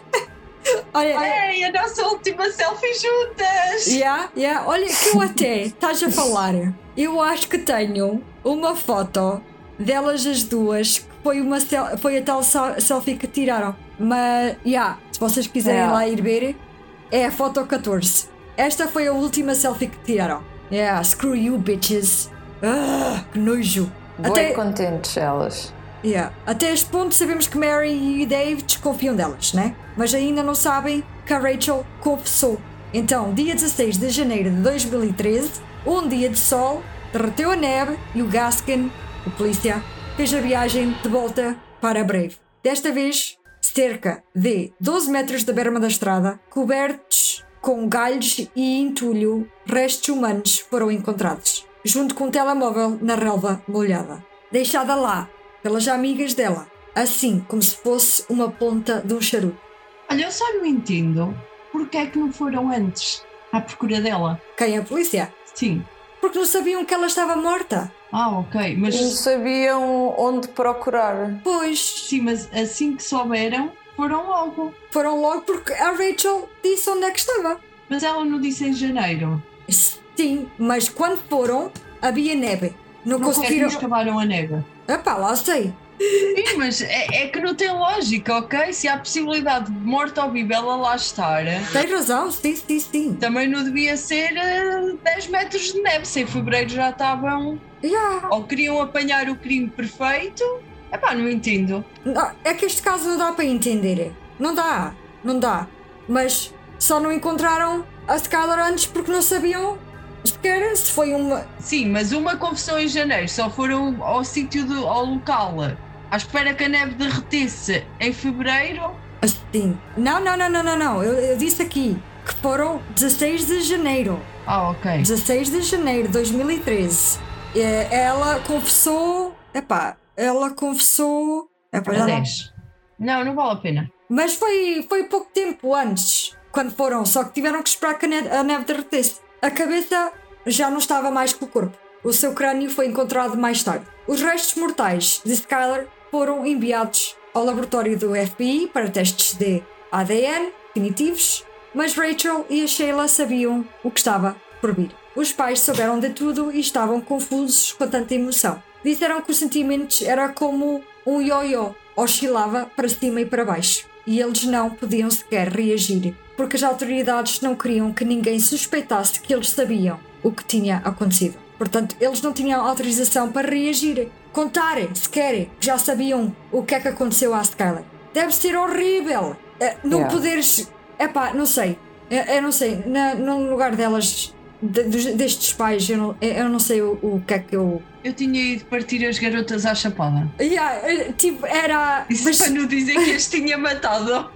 Olha, Ei, a nossa última selfie juntas! yeah, yeah. Olha que eu até, estás a falar, eu acho que tenho uma foto delas as duas, que foi, uma sel- foi a tal sel- selfie que tiraram. Mas, yeah, se vocês quiserem Yeah. lá ir ver, é a foto catorze. Esta foi a última selfie que tiraram. Yeah, screw you, bitches. Ah, que nojo. Bem Até, contentes elas. yeah, até este ponto sabemos que Mary e Dave desconfiam delas, né? Mas ainda não sabem que a Rachel confessou. Então, dia dezasseis de janeiro de dois mil e treze, um dia de sol, derreteu a neve e o Gaskin, o polícia, fez a viagem de volta para Brave. Desta vez, cerca de doze metros da berma da estrada, cobertos com galhos e entulho, restos humanos foram encontrados, junto com um telemóvel na relva molhada, deixada lá pelas amigas dela, assim como se fosse uma ponta de um charuto. Olha, eu só não entendo porque é que não foram antes à procura dela. Quem é a polícia? Sim. Porque não sabiam que ela estava morta. Ah, ok. Mas Não sabiam onde procurar. Pois, sim, mas assim que souberam, foram logo. foram logo porque a Rachel disse onde é que estava. Mas ela não disse em janeiro. Sim, mas quando foram, havia neve. Não, Não conseguiram. conseguiram... Escavaram a neve. Epá, lá sei. Sim, mas é, é que não tem lógica, ok? Se há possibilidade de morte ou viva ela lá estar, Tem razão, sim, sim, sim. também não devia ser uh, dez metros de neve. Se em fevereiro já estavam. Yeah. Ou queriam apanhar o crime perfeito. Epá, não entendo. Não, é que este caso não dá para entender. Não dá, não dá. Mas só não encontraram a Skyler antes porque não sabiam sequer se foi uma... Sim, mas uma confissão em janeiro, só foram ao sítio, do- ao local, à espera que a neve derretesse em fevereiro. Assim. Não, não, não, não, não, não. Eu, eu disse aqui que foram dezasseis de janeiro. Ah, ok. dezasseis de janeiro de dois mil e treze. Eh, Ela confessou... Epá, ela confessou... Epá, já não- dez. Não, não vale a pena. Mas foi, foi pouco tempo antes, quando foram, só que tiveram que esperar que a neve, a neve derretesse. A cabeça já não estava mais com o corpo. O seu crânio foi encontrado mais tarde. Os restos mortais de Skyler foram enviados ao laboratório do F B I para testes de A D N definitivos, mas Rachel e a Sheila sabiam o que estava por vir. Os pais souberam de tudo e estavam confusos com tanta emoção. Disseram que os sentimentos era como um ioiô, oscilava para cima e para baixo, e eles não podiam sequer reagir, porque as autoridades não queriam que ninguém suspeitasse que eles sabiam o que tinha acontecido. Portanto, eles não tinham autorização para reagir, contarem, sequer, que já sabiam o que é que aconteceu à Skyler. Deve ser horrível eh, não Yeah. poderes... Epá, não sei. Eu, eu não sei. Na, no lugar delas, de- dos- destes pais, eu não, eu não sei o, o que é que eu... Eu tinha ido partir as garotas à chapada. Yeah, eh, tipo, era... Isso mas, para não dizer que as tinha matado.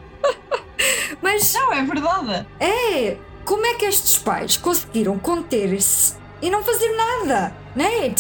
mas Não, é verdade. é... Como é que estes pais conseguiram conter-se e não fazer nada? Né? Tipo,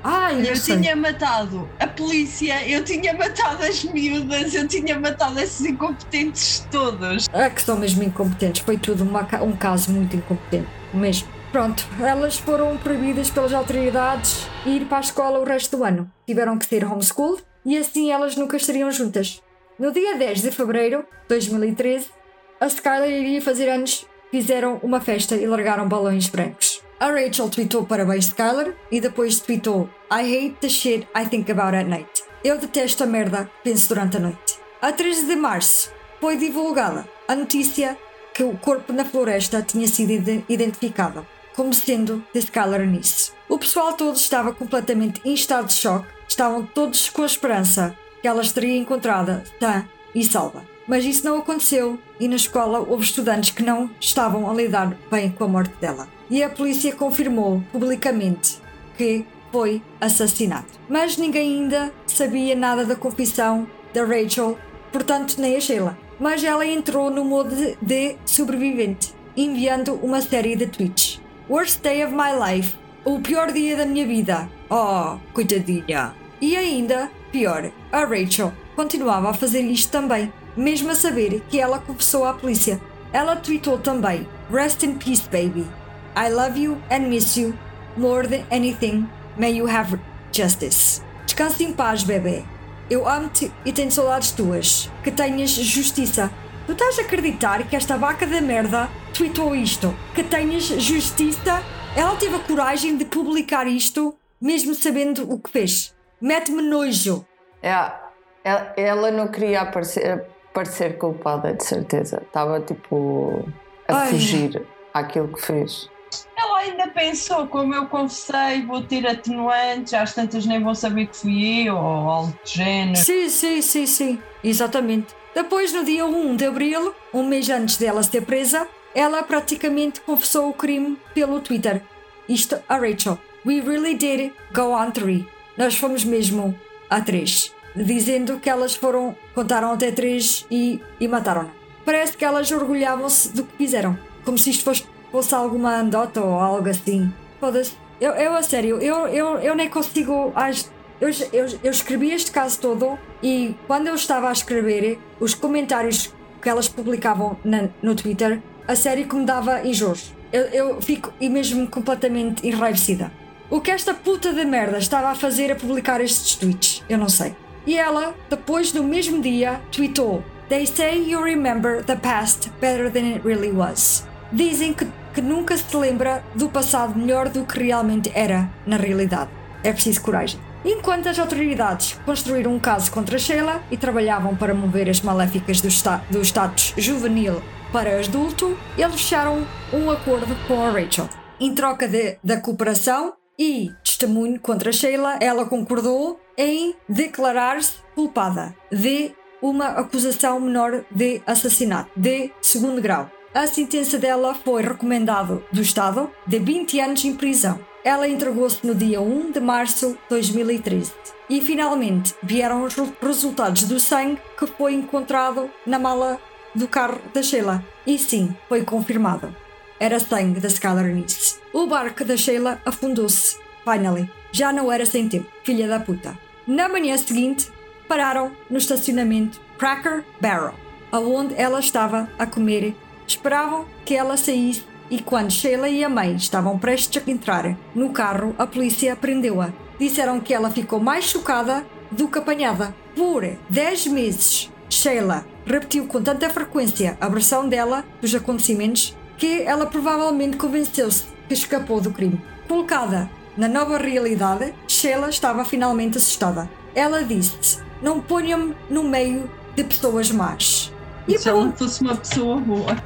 Ai, eu, Eu sei. tinha matado a polícia, eu tinha matado as miúdas, eu tinha matado esses incompetentes todos. É que são mesmo incompetentes. Foi tudo uma, um caso muito incompetente mesmo. Pronto, elas foram proibidas pelas autoridades ir para a escola o resto do ano. Tiveram que ser homeschooled e assim elas nunca estariam juntas. No dia dez de fevereiro de dois mil e treze, a Skylar iria fazer anos, fizeram uma festa e largaram balões brancos. A Rachel tweetou parabéns Skylar e depois tweetou I hate the shit I think about at night. Eu detesto a merda que penso durante a noite. A treze de março foi divulgada a notícia que o corpo na floresta tinha sido identificado como sendo de Skylar Nice. O pessoal todo estava completamente em estado de choque, estavam todos com a esperança que ela estaria encontrada sã e salva. Mas isso não aconteceu e na escola houve estudantes que não estavam a lidar bem com a morte dela. E a polícia confirmou publicamente que foi assassinado. Mas ninguém ainda sabia nada da confissão da Rachel, portanto nem a Sheila. Mas ela entrou no modo de, de sobrevivente, enviando uma série de tweets. Worst day of my life. O pior dia da minha vida. Oh, coitadinha. E ainda, pior, a Rachel continuava a fazer isto também, mesmo a saber que ela confessou à polícia. Ela tweetou também, Rest in peace, baby. I love you and miss you more than anything. May you have justice. Descanse em paz, bebê. Eu amo-te e tenho saudades tuas. Que tenhas justiça. Tu estás a acreditar que esta vaca da merda tweetou isto? Que tenhas justiça? Ela teve a coragem de publicar isto, mesmo sabendo o que fez. Mete-me nojo. É, ela, ela não queria parecer, parecer culpada, de certeza. Estava tipo a Ai. fugir àquilo que fez. Ela ainda pensou, como eu confessei, vou ter atenuantes, às tantas nem vão saber que fui eu, ou algo do género. Sim, sim, sim, sim. Exatamente. Depois, no dia um de abril, um mês antes dela ser presa, ela praticamente confessou o crime pelo Twitter. Isto a Rachel. We really did go on three. Nós fomos mesmo a três. Dizendo que elas foram, contaram até três e, e mataram-na. Parece que elas orgulhavam-se do que fizeram. Como se isto fosse, fosse alguma anedota ou algo assim. Foda-se. Eu, eu, a sério, eu, eu, eu nem consigo... Eu, eu, eu escrevi este caso todo e quando eu estava a escrever os comentários que elas publicavam na, no Twitter, a sério que me dava enjoos. Eu, eu fico e mesmo completamente enraivecida. O que esta puta de merda estava a fazer a publicar estes tweets? Eu não sei. E ela, depois no mesmo dia, tweetou They say you remember the past better than it really was. Dizem que, que nunca se lembra do passado melhor do que realmente era na realidade. É preciso coragem. Enquanto as autoridades construíram um caso contra Sheila e trabalhavam para mover as maléficas do, sta- do status juvenil para adulto, eles fecharam um acordo com a Rachel. Em troca de, da cooperação e testemunho contra Sheila, ela concordou em declarar-se culpada de uma acusação menor de assassinato de segundo grau. A sentença dela foi recomendada do Estado de vinte anos em prisão. Ela entregou-se no dia um de março de dois mil e treze. E finalmente vieram os resultados do sangue que foi encontrado na mala do carro da Sheila. E sim, foi confirmado. Era sangue da Skylar Nice. O barco da Sheila afundou-se. Finally. Já não era sem tempo. Filha da puta. Na manhã seguinte, pararam no estacionamento Cracker Barrel, aonde ela estava a comer. Esperavam que ela saísse e quando Sheila e a mãe estavam prestes a entrar no carro, a polícia prendeu-a. Disseram que ela ficou mais chocada do que apanhada. Por dez meses, Sheila repetiu com tanta frequência a versão dela dos acontecimentos que ela provavelmente convenceu-se que escapou do crime. Colocada na nova realidade, Sheila estava finalmente assustada. Ela disse: não ponham-me no meio de pessoas más. E se ela fosse uma pessoa boa?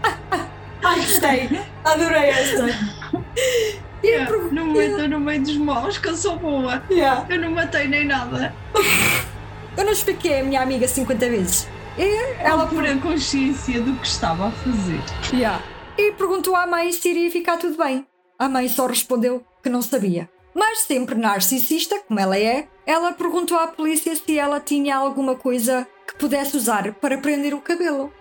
Ai, gostei! Adorei esta! E Yeah, pro... Não me meto no meio dos maus, que eu sou boa. Yeah. Eu não matei nem nada. Eu não expliquei a minha amiga cinquenta vezes. E ela por a consciência do que estava a fazer. Yeah. E perguntou à mãe se iria ficar tudo bem. A mãe só respondeu que não sabia. Mas sempre narcisista, como ela é, ela perguntou à polícia se ela tinha alguma coisa que pudesse usar para prender o cabelo.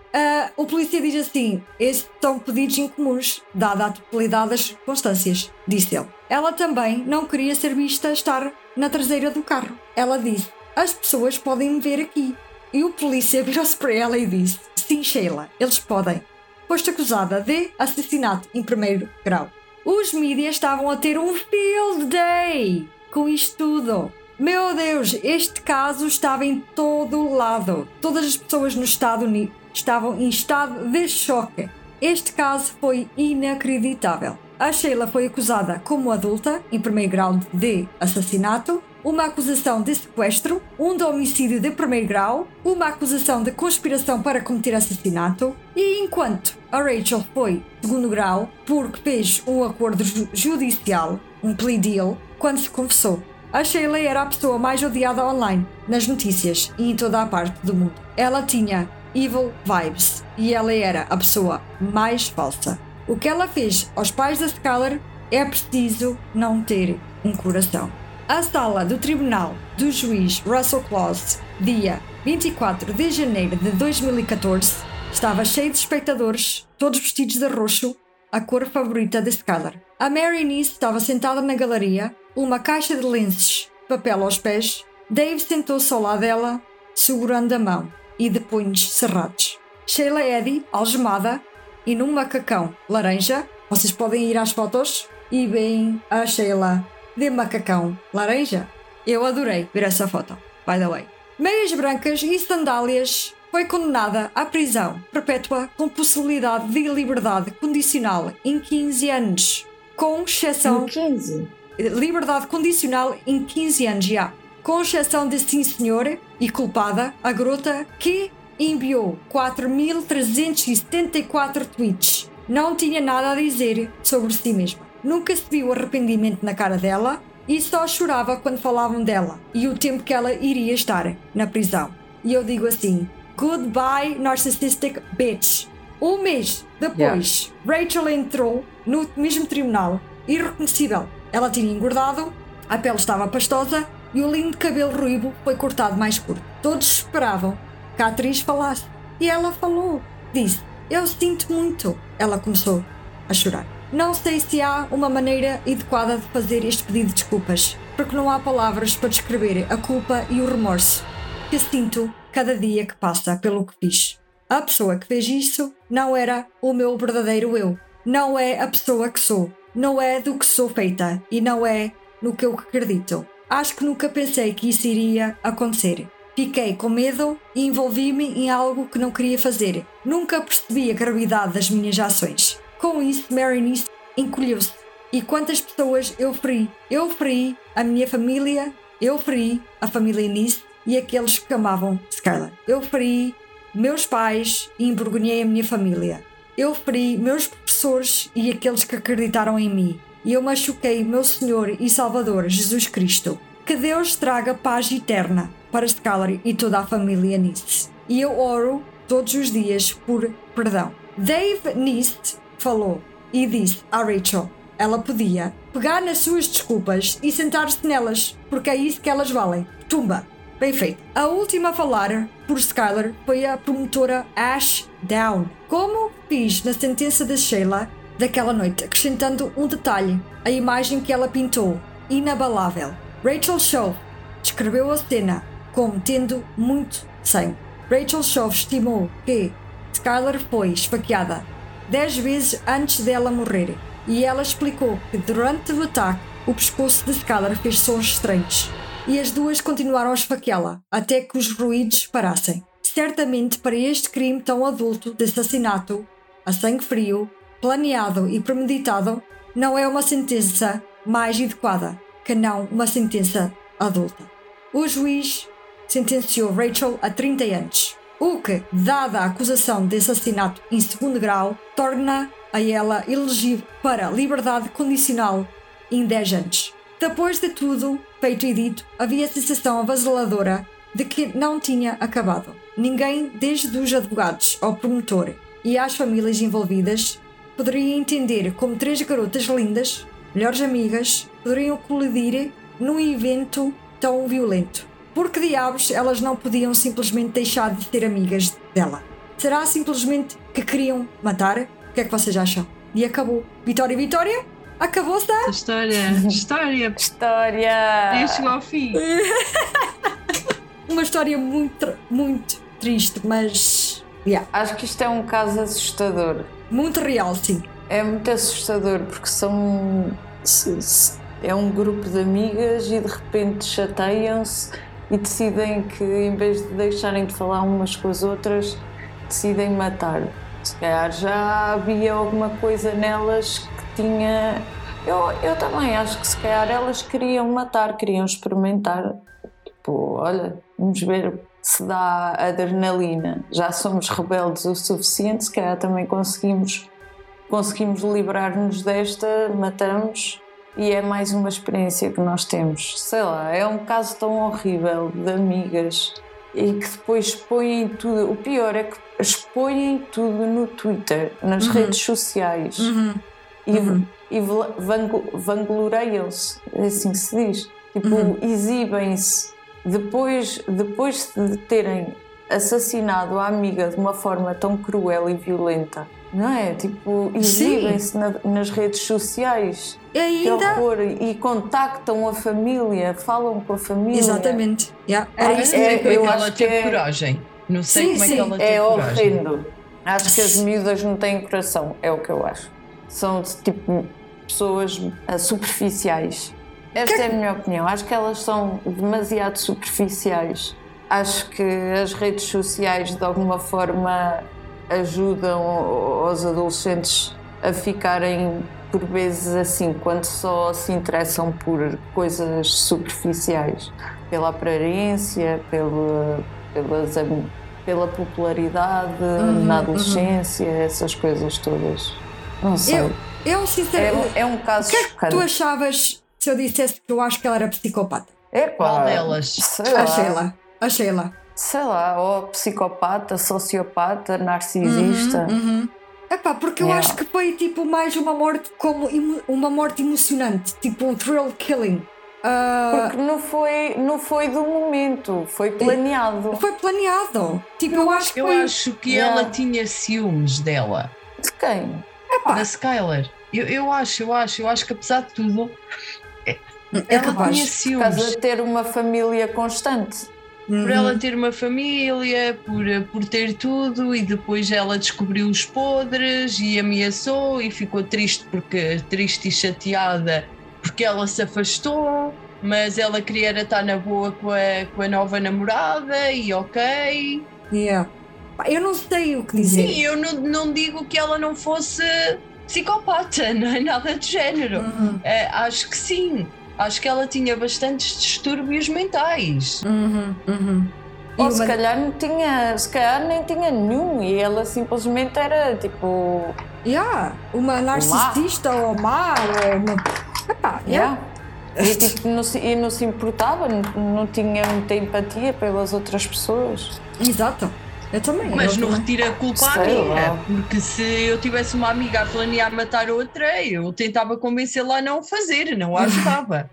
Uh, o polícia diz assim: estes são pedidos incomuns, dada a totalidade das circunstâncias, disse ele. Ela também não queria ser vista estar na traseira do carro. Ela disse: as pessoas podem me ver aqui. E o polícia virou-se para ela e disse: sim, Sheila, eles podem. Foste acusada de assassinato em primeiro grau. Os mídias estavam a ter um field day com isto tudo. Meu Deus, este caso estava em todo o lado. Todas as pessoas no Estados Unidos estavam em estado de choque. Este caso foi inacreditável. A Sheila foi acusada como adulta, em primeiro grau de assassinato, uma acusação de sequestro, um de homicídio de primeiro grau, uma acusação de conspiração para cometer assassinato, e enquanto a Rachel foi segundo grau porque fez um acordo ju- judicial, um plea deal, quando se confessou. A Sheila era a pessoa mais odiada online, nas notícias e em toda a parte do mundo. Ela tinha evil vibes e ela era a pessoa mais falsa. O que ela fez aos pais da Skylar é preciso não ter um coração. A sala do tribunal do juiz Russell Claus, dia vinte e quatro de janeiro de dois mil e catorze, estava cheia de espectadores, todos vestidos de roxo, a cor favorita de Skylar. A Mary Nice estava sentada na galeria, uma caixa de lenços, papel aos pés. Dave sentou-se ao lado dela, segurando a mão e de punhos cerrados. Sheila Eddy, algemada, e num macacão laranja. Vocês podem ir às fotos e veem a Sheila de macacão laranja. Eu adorei ver essa foto, by the way. Meias brancas e sandálias. Foi condenada à prisão perpétua com possibilidade de liberdade condicional em quinze anos. Com exceção... Em quinze? Liberdade condicional em quinze anos, já. Com exceção de sim senhor e culpada, a garota que enviou quatro mil trezentos e setenta e quatro tweets. Não tinha nada a dizer sobre si mesma. Nunca se viu arrependimento na cara dela e só chorava quando falavam dela e o tempo que ela iria estar na prisão. E eu digo assim: goodbye, narcissistic bitch. Um mês depois, yeah. Rachel entrou no mesmo tribunal, irreconhecível. Ela tinha engordado, a pele estava pastosa e o lindo cabelo ruivo foi cortado mais curto. Todos esperavam que a atriz falasse. E ela falou. Disse: eu sinto muito. Ela começou a chorar. Não sei se há uma maneira adequada de fazer este pedido de desculpas, porque não há palavras para descrever a culpa e o remorso que sinto cada dia que passa pelo que fiz. A pessoa que fez isso não era o meu verdadeiro eu. Não é a pessoa que sou. Não é do que sou feita e não é no que eu acredito. Acho que nunca pensei que isso iria acontecer. Fiquei com medo e envolvi-me em algo que não queria fazer. Nunca percebi a gravidade das minhas ações. Com isso, Mary Nice encolheu-se. E quantas pessoas eu feri? Eu feri a minha família, eu feri a família Nice e aqueles que amavam Skylar. Eu feri meus pais e envergonhei a minha família. Eu feri meus professores e aqueles que acreditaram em mim. E eu machuquei meu Senhor e Salvador, Jesus Cristo. Que Deus traga paz eterna para Skylar e toda a família Nice. E eu oro todos os dias por perdão. Dave Nice falou e disse a Rachel: ela podia pegar nas suas desculpas e sentar-se nelas, porque é isso que elas valem. Tumba! Bem feito. A última a falar por Skylar foi a promotora Ash Down. Como fiz na sentença de Sheila daquela noite, acrescentando um detalhe: a imagem que ela pintou, inabalável. Rachel Shove descreveu a cena como tendo muito sangue. Rachel Shove estimou que Skylar foi esfaqueada dez vezes antes dela morrer, e ela explicou que durante o ataque o pescoço de Skylar fez sons estranhos e as duas continuaram a esfaqueá-la até que os ruídos parassem. Certamente, para este crime tão adulto de assassinato a sangue frio, planeado e premeditado, não é uma sentença mais adequada que não uma sentença adulta. O juiz sentenciou Rachel a trinta anos, o que, dada a acusação de assassinato em segundo grau, torna a ela elegível para liberdade condicional em dez anos. Depois de tudo feito e dito, havia a sensação avassaladora de que não tinha acabado. Ninguém, desde os advogados ao promotor e às famílias envolvidas, poderia entender como três garotas lindas, melhores amigas, poderiam colidir num evento tão violento. Por que diabos elas não podiam simplesmente deixar de ser amigas dela? Será simplesmente que queriam matar? O que é que vocês acham? E acabou. Vitória, Vitória? Acabou-se a história. História. História! E chegou ao fim. Uma história muito, muito triste, mas... Yeah. Acho que isto é um caso assustador. Muito real, sim. É muito assustador porque são... É um grupo de amigas e de repente chateiam-se e decidem que, em vez de deixarem de falar umas com as outras, decidem matar. Se calhar já havia alguma coisa nelas que tinha... Eu, eu também acho que se calhar elas queriam matar, queriam experimentar. Tipo, olha, vamos ver se dá adrenalina. Já somos rebeldes o suficiente, se calhar também conseguimos, conseguimos livrar-nos desta, matamos e é mais uma experiência que nós temos. Sei lá, é um caso tão horrível de amigas e que depois expõem tudo. O pior é que expõem tudo no Twitter, nas uhum. redes sociais uhum. e, uhum. e vangloriam-se, é assim que se diz. Tipo, uhum. exibem-se. Depois, depois de terem assassinado a amiga de uma forma tão cruel e violenta, não é? Tipo, exibem-se na, nas redes sociais. E ainda... Que horror! E contactam a família, falam com a família. Exatamente. Yeah. É, É, não sei é, como é eu que ela acho teve que é... coragem. Não sei Sim, como é sim. que ela teve É coragem. horrendo. Acho que as miúdas não têm coração, é o que eu acho. São tipo pessoas superficiais. Esta que... é a minha opinião. Acho que elas são demasiado superficiais. Acho que as redes sociais de alguma forma ajudam os adolescentes a ficarem por vezes assim, quando só se interessam por coisas superficiais, pela aparência, pela, pelas, pela popularidade uhum, na adolescência, uhum. essas coisas todas. Não sei. Eu, eu sinceramente. É, é um caso. O que é que tu achavas se eu dissesse que eu acho que ela era psicopata? É qual delas? Sei lá. A Sheila. A Sheila. Sei lá, ou psicopata, sociopata, narcisista. Uhum, uhum. Epá, porque eu yeah. acho que foi tipo mais uma morte como uma morte emocionante, tipo um thrill killing. Uh... Porque não foi, não foi do momento, foi planeado. Foi planeado. Tipo, eu acho que Eu foi... acho que yeah. ela tinha ciúmes dela. De quem? Epá. Da Skyler. Eu, eu acho, eu acho, eu acho que apesar de tudo, é ela capaz. tinha Por ciúmes. causa de ter uma família constante. Por uhum. ela ter uma família, por, por ter tudo, e depois ela descobriu os podres e ameaçou e ficou triste, porque, triste e chateada porque ela se afastou, mas ela queria era estar na boa com a, com a nova namorada e ok. Yeah. Eu não sei o que dizer. Sim, eu não, não digo que ela não fosse psicopata, não é nada de género. Uhum. É, acho que sim. Acho que ela tinha bastantes distúrbios mentais. Uhum, uhum. Ou E se uma... calhar não tinha, se calhar nem tinha nenhum e ela simplesmente era tipo. Yeah, uma narcisista ou má ou uma. Epá, yeah. Yeah. E, tipo, não se, e não se importava, não, não tinha muita empatia pelas outras pessoas. Exato. Eu também. Mas eu não também. retira a culpa à Sei minha, lá. porque se eu tivesse uma amiga a planear matar outra, eu tentava convencê-la a não fazer, não a ajudava.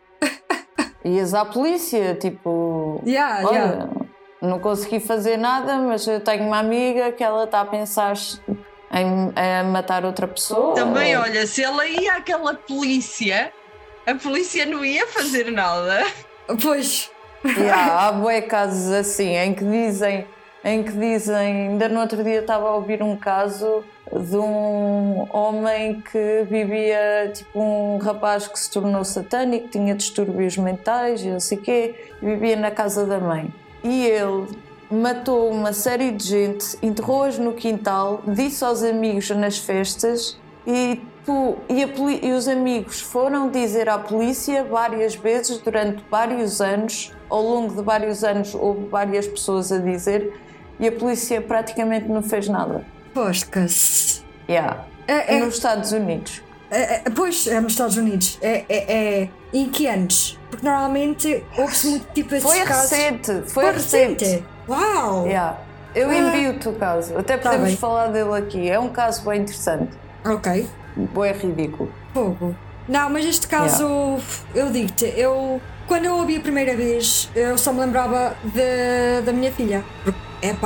Ias à polícia, tipo. Yeah, olha, yeah. não consegui fazer nada, mas eu tenho uma amiga que ela está a pensar em, em matar outra pessoa. Também, olha, se ela ia àquela polícia, a polícia não ia fazer nada. Pois. Yeah, há bué casos assim em que dizem. Em que dizem, ainda no outro dia estava a ouvir um caso de um homem que vivia, tipo um rapaz que se tornou satânico, tinha distúrbios mentais e não sei o quê, e vivia na casa da mãe. E ele matou uma série de gente, enterrou-as no quintal, disse aos amigos nas festas e, tu, e, a, e os amigos foram dizer à polícia várias vezes durante vários anos, ao longo de vários anos houve várias pessoas a dizer. E a polícia praticamente não fez nada. Posca-se. Yeah. É, é, nos Estados Unidos. É, é, pois, é nos Estados Unidos. É, é, é. Em que anos? Porque normalmente ouve-se muito tipo esses Foi casos. recente. Foi, Foi recente. recente. Uau! Yeah. Eu Ah. envio-te o caso. Até Tá podemos bem. falar dele aqui. É um caso bem interessante. Ok. Bem ridículo. Fogo. Não, mas este caso, eu digo-te, eu. Quando eu ouvi a primeira vez, eu só me lembrava de, da minha filha. Porque, epá,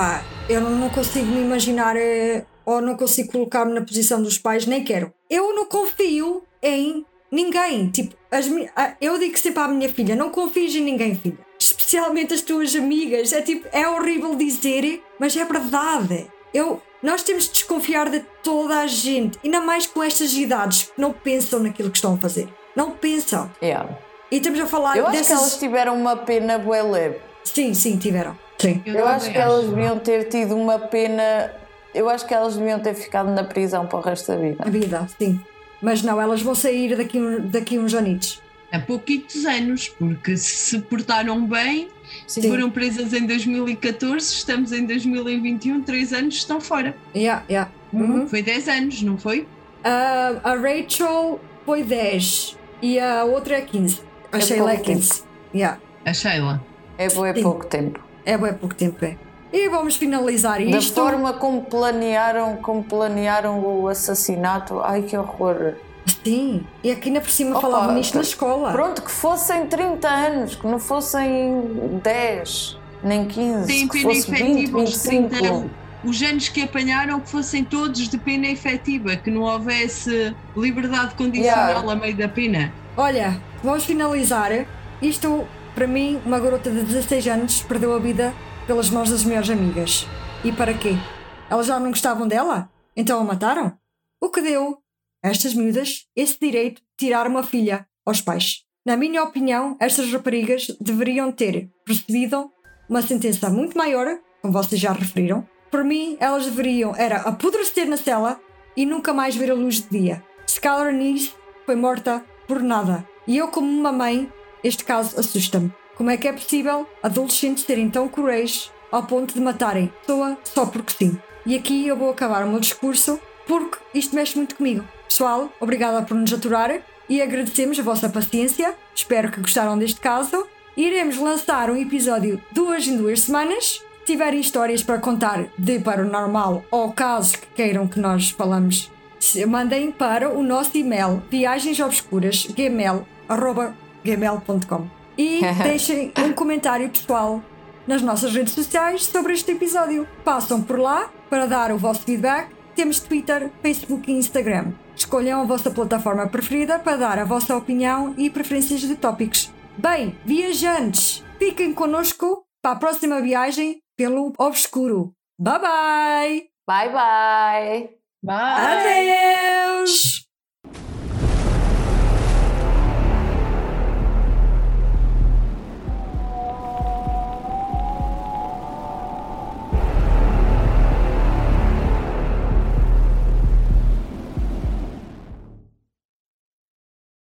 eu não consigo me imaginar eh, ou não consigo colocar-me na posição dos pais, nem quero. Eu não confio em ninguém. Tipo, as, eu digo sempre à minha filha, não confies em ninguém, filha. Especialmente as tuas amigas. É tipo, é horrível dizer, mas é verdade. Eu, nós temos de desconfiar de toda a gente, ainda mais com estas idades que não pensam naquilo que estão a fazer. Não pensam. Yeah. E estamos a falar Eu acho dessas... que elas tiveram uma pena bué leve. Sim, sim, tiveram. Sim. Eu, eu acho que elas deviam ter tido uma pena... Eu acho que elas deviam ter ficado na prisão para o resto da vida. A vida, sim. Mas não, elas vão sair daqui, daqui uns anitos. Há pouquitos anos, porque se portaram bem, Sim. foram presas em dois mil e catorze, estamos em dois mil e vinte e um, três anos estão fora. Yeah, yeah. Uhum. Foi dez anos, não foi? Uh, a Rachel foi dez e a outra é quinze. A É Sheila é pouco quinze. Yeah. A Sheila. É bué Sim. pouco tempo. É bem pouco tempo, é. E vamos finalizar Da isto. forma como planearam, como planearam o assassinato, ai que horror. Sim, e aqui ainda por cima Opa, falavam nisto na escola. Pronto, que fossem trinta anos, que não fossem dez, nem quinze, Tem que pena fosse vinte, efetiva, vinte e os cinco. trinta, os anos que apanharam que fossem todos de pena efetiva, que não houvesse liberdade condicional Yeah. a meio da pena. Olha, vamos finalizar. Isto, para mim, uma garota de dezasseis anos perdeu a vida pelas mãos das melhores amigas. E para quê? Elas já não gostavam dela? Então a mataram? O que deu a estas miúdas esse direito de tirar uma filha aos pais? Na minha opinião, estas raparigas deveriam ter recebido uma sentença muito maior, como vocês já referiram. Por mim, elas deveriam era apodrecer na cela e nunca mais ver a luz de dia. Skylar Neese foi morta por nada. E eu, como uma mãe, este caso assusta-me. Como é que é possível adolescentes terem tão coragem ao ponto de matarem pessoa só porque sim? E aqui eu vou acabar o meu discurso porque isto mexe muito comigo. Pessoal, obrigada por nos aturar e agradecemos a vossa paciência. Espero que gostaram deste caso. Iremos lançar um episódio duas em duas semanas. Se tiverem histórias para contar de paranormal ou casos que queiram que nós falamos, mandem para o nosso e-mail viagensobscuras.gmail arroba gmail ponto com e deixem um comentário pessoal nas nossas redes sociais sobre este episódio. Passam por lá para dar o vosso feedback. Temos Twitter, Facebook e Instagram. Escolham a vossa plataforma preferida para dar a vossa opinião e preferências de tópicos. Bem, viajantes, fiquem connosco para a próxima viagem pelo obscuro. Bye bye! Bye bye! Bye! Adeus!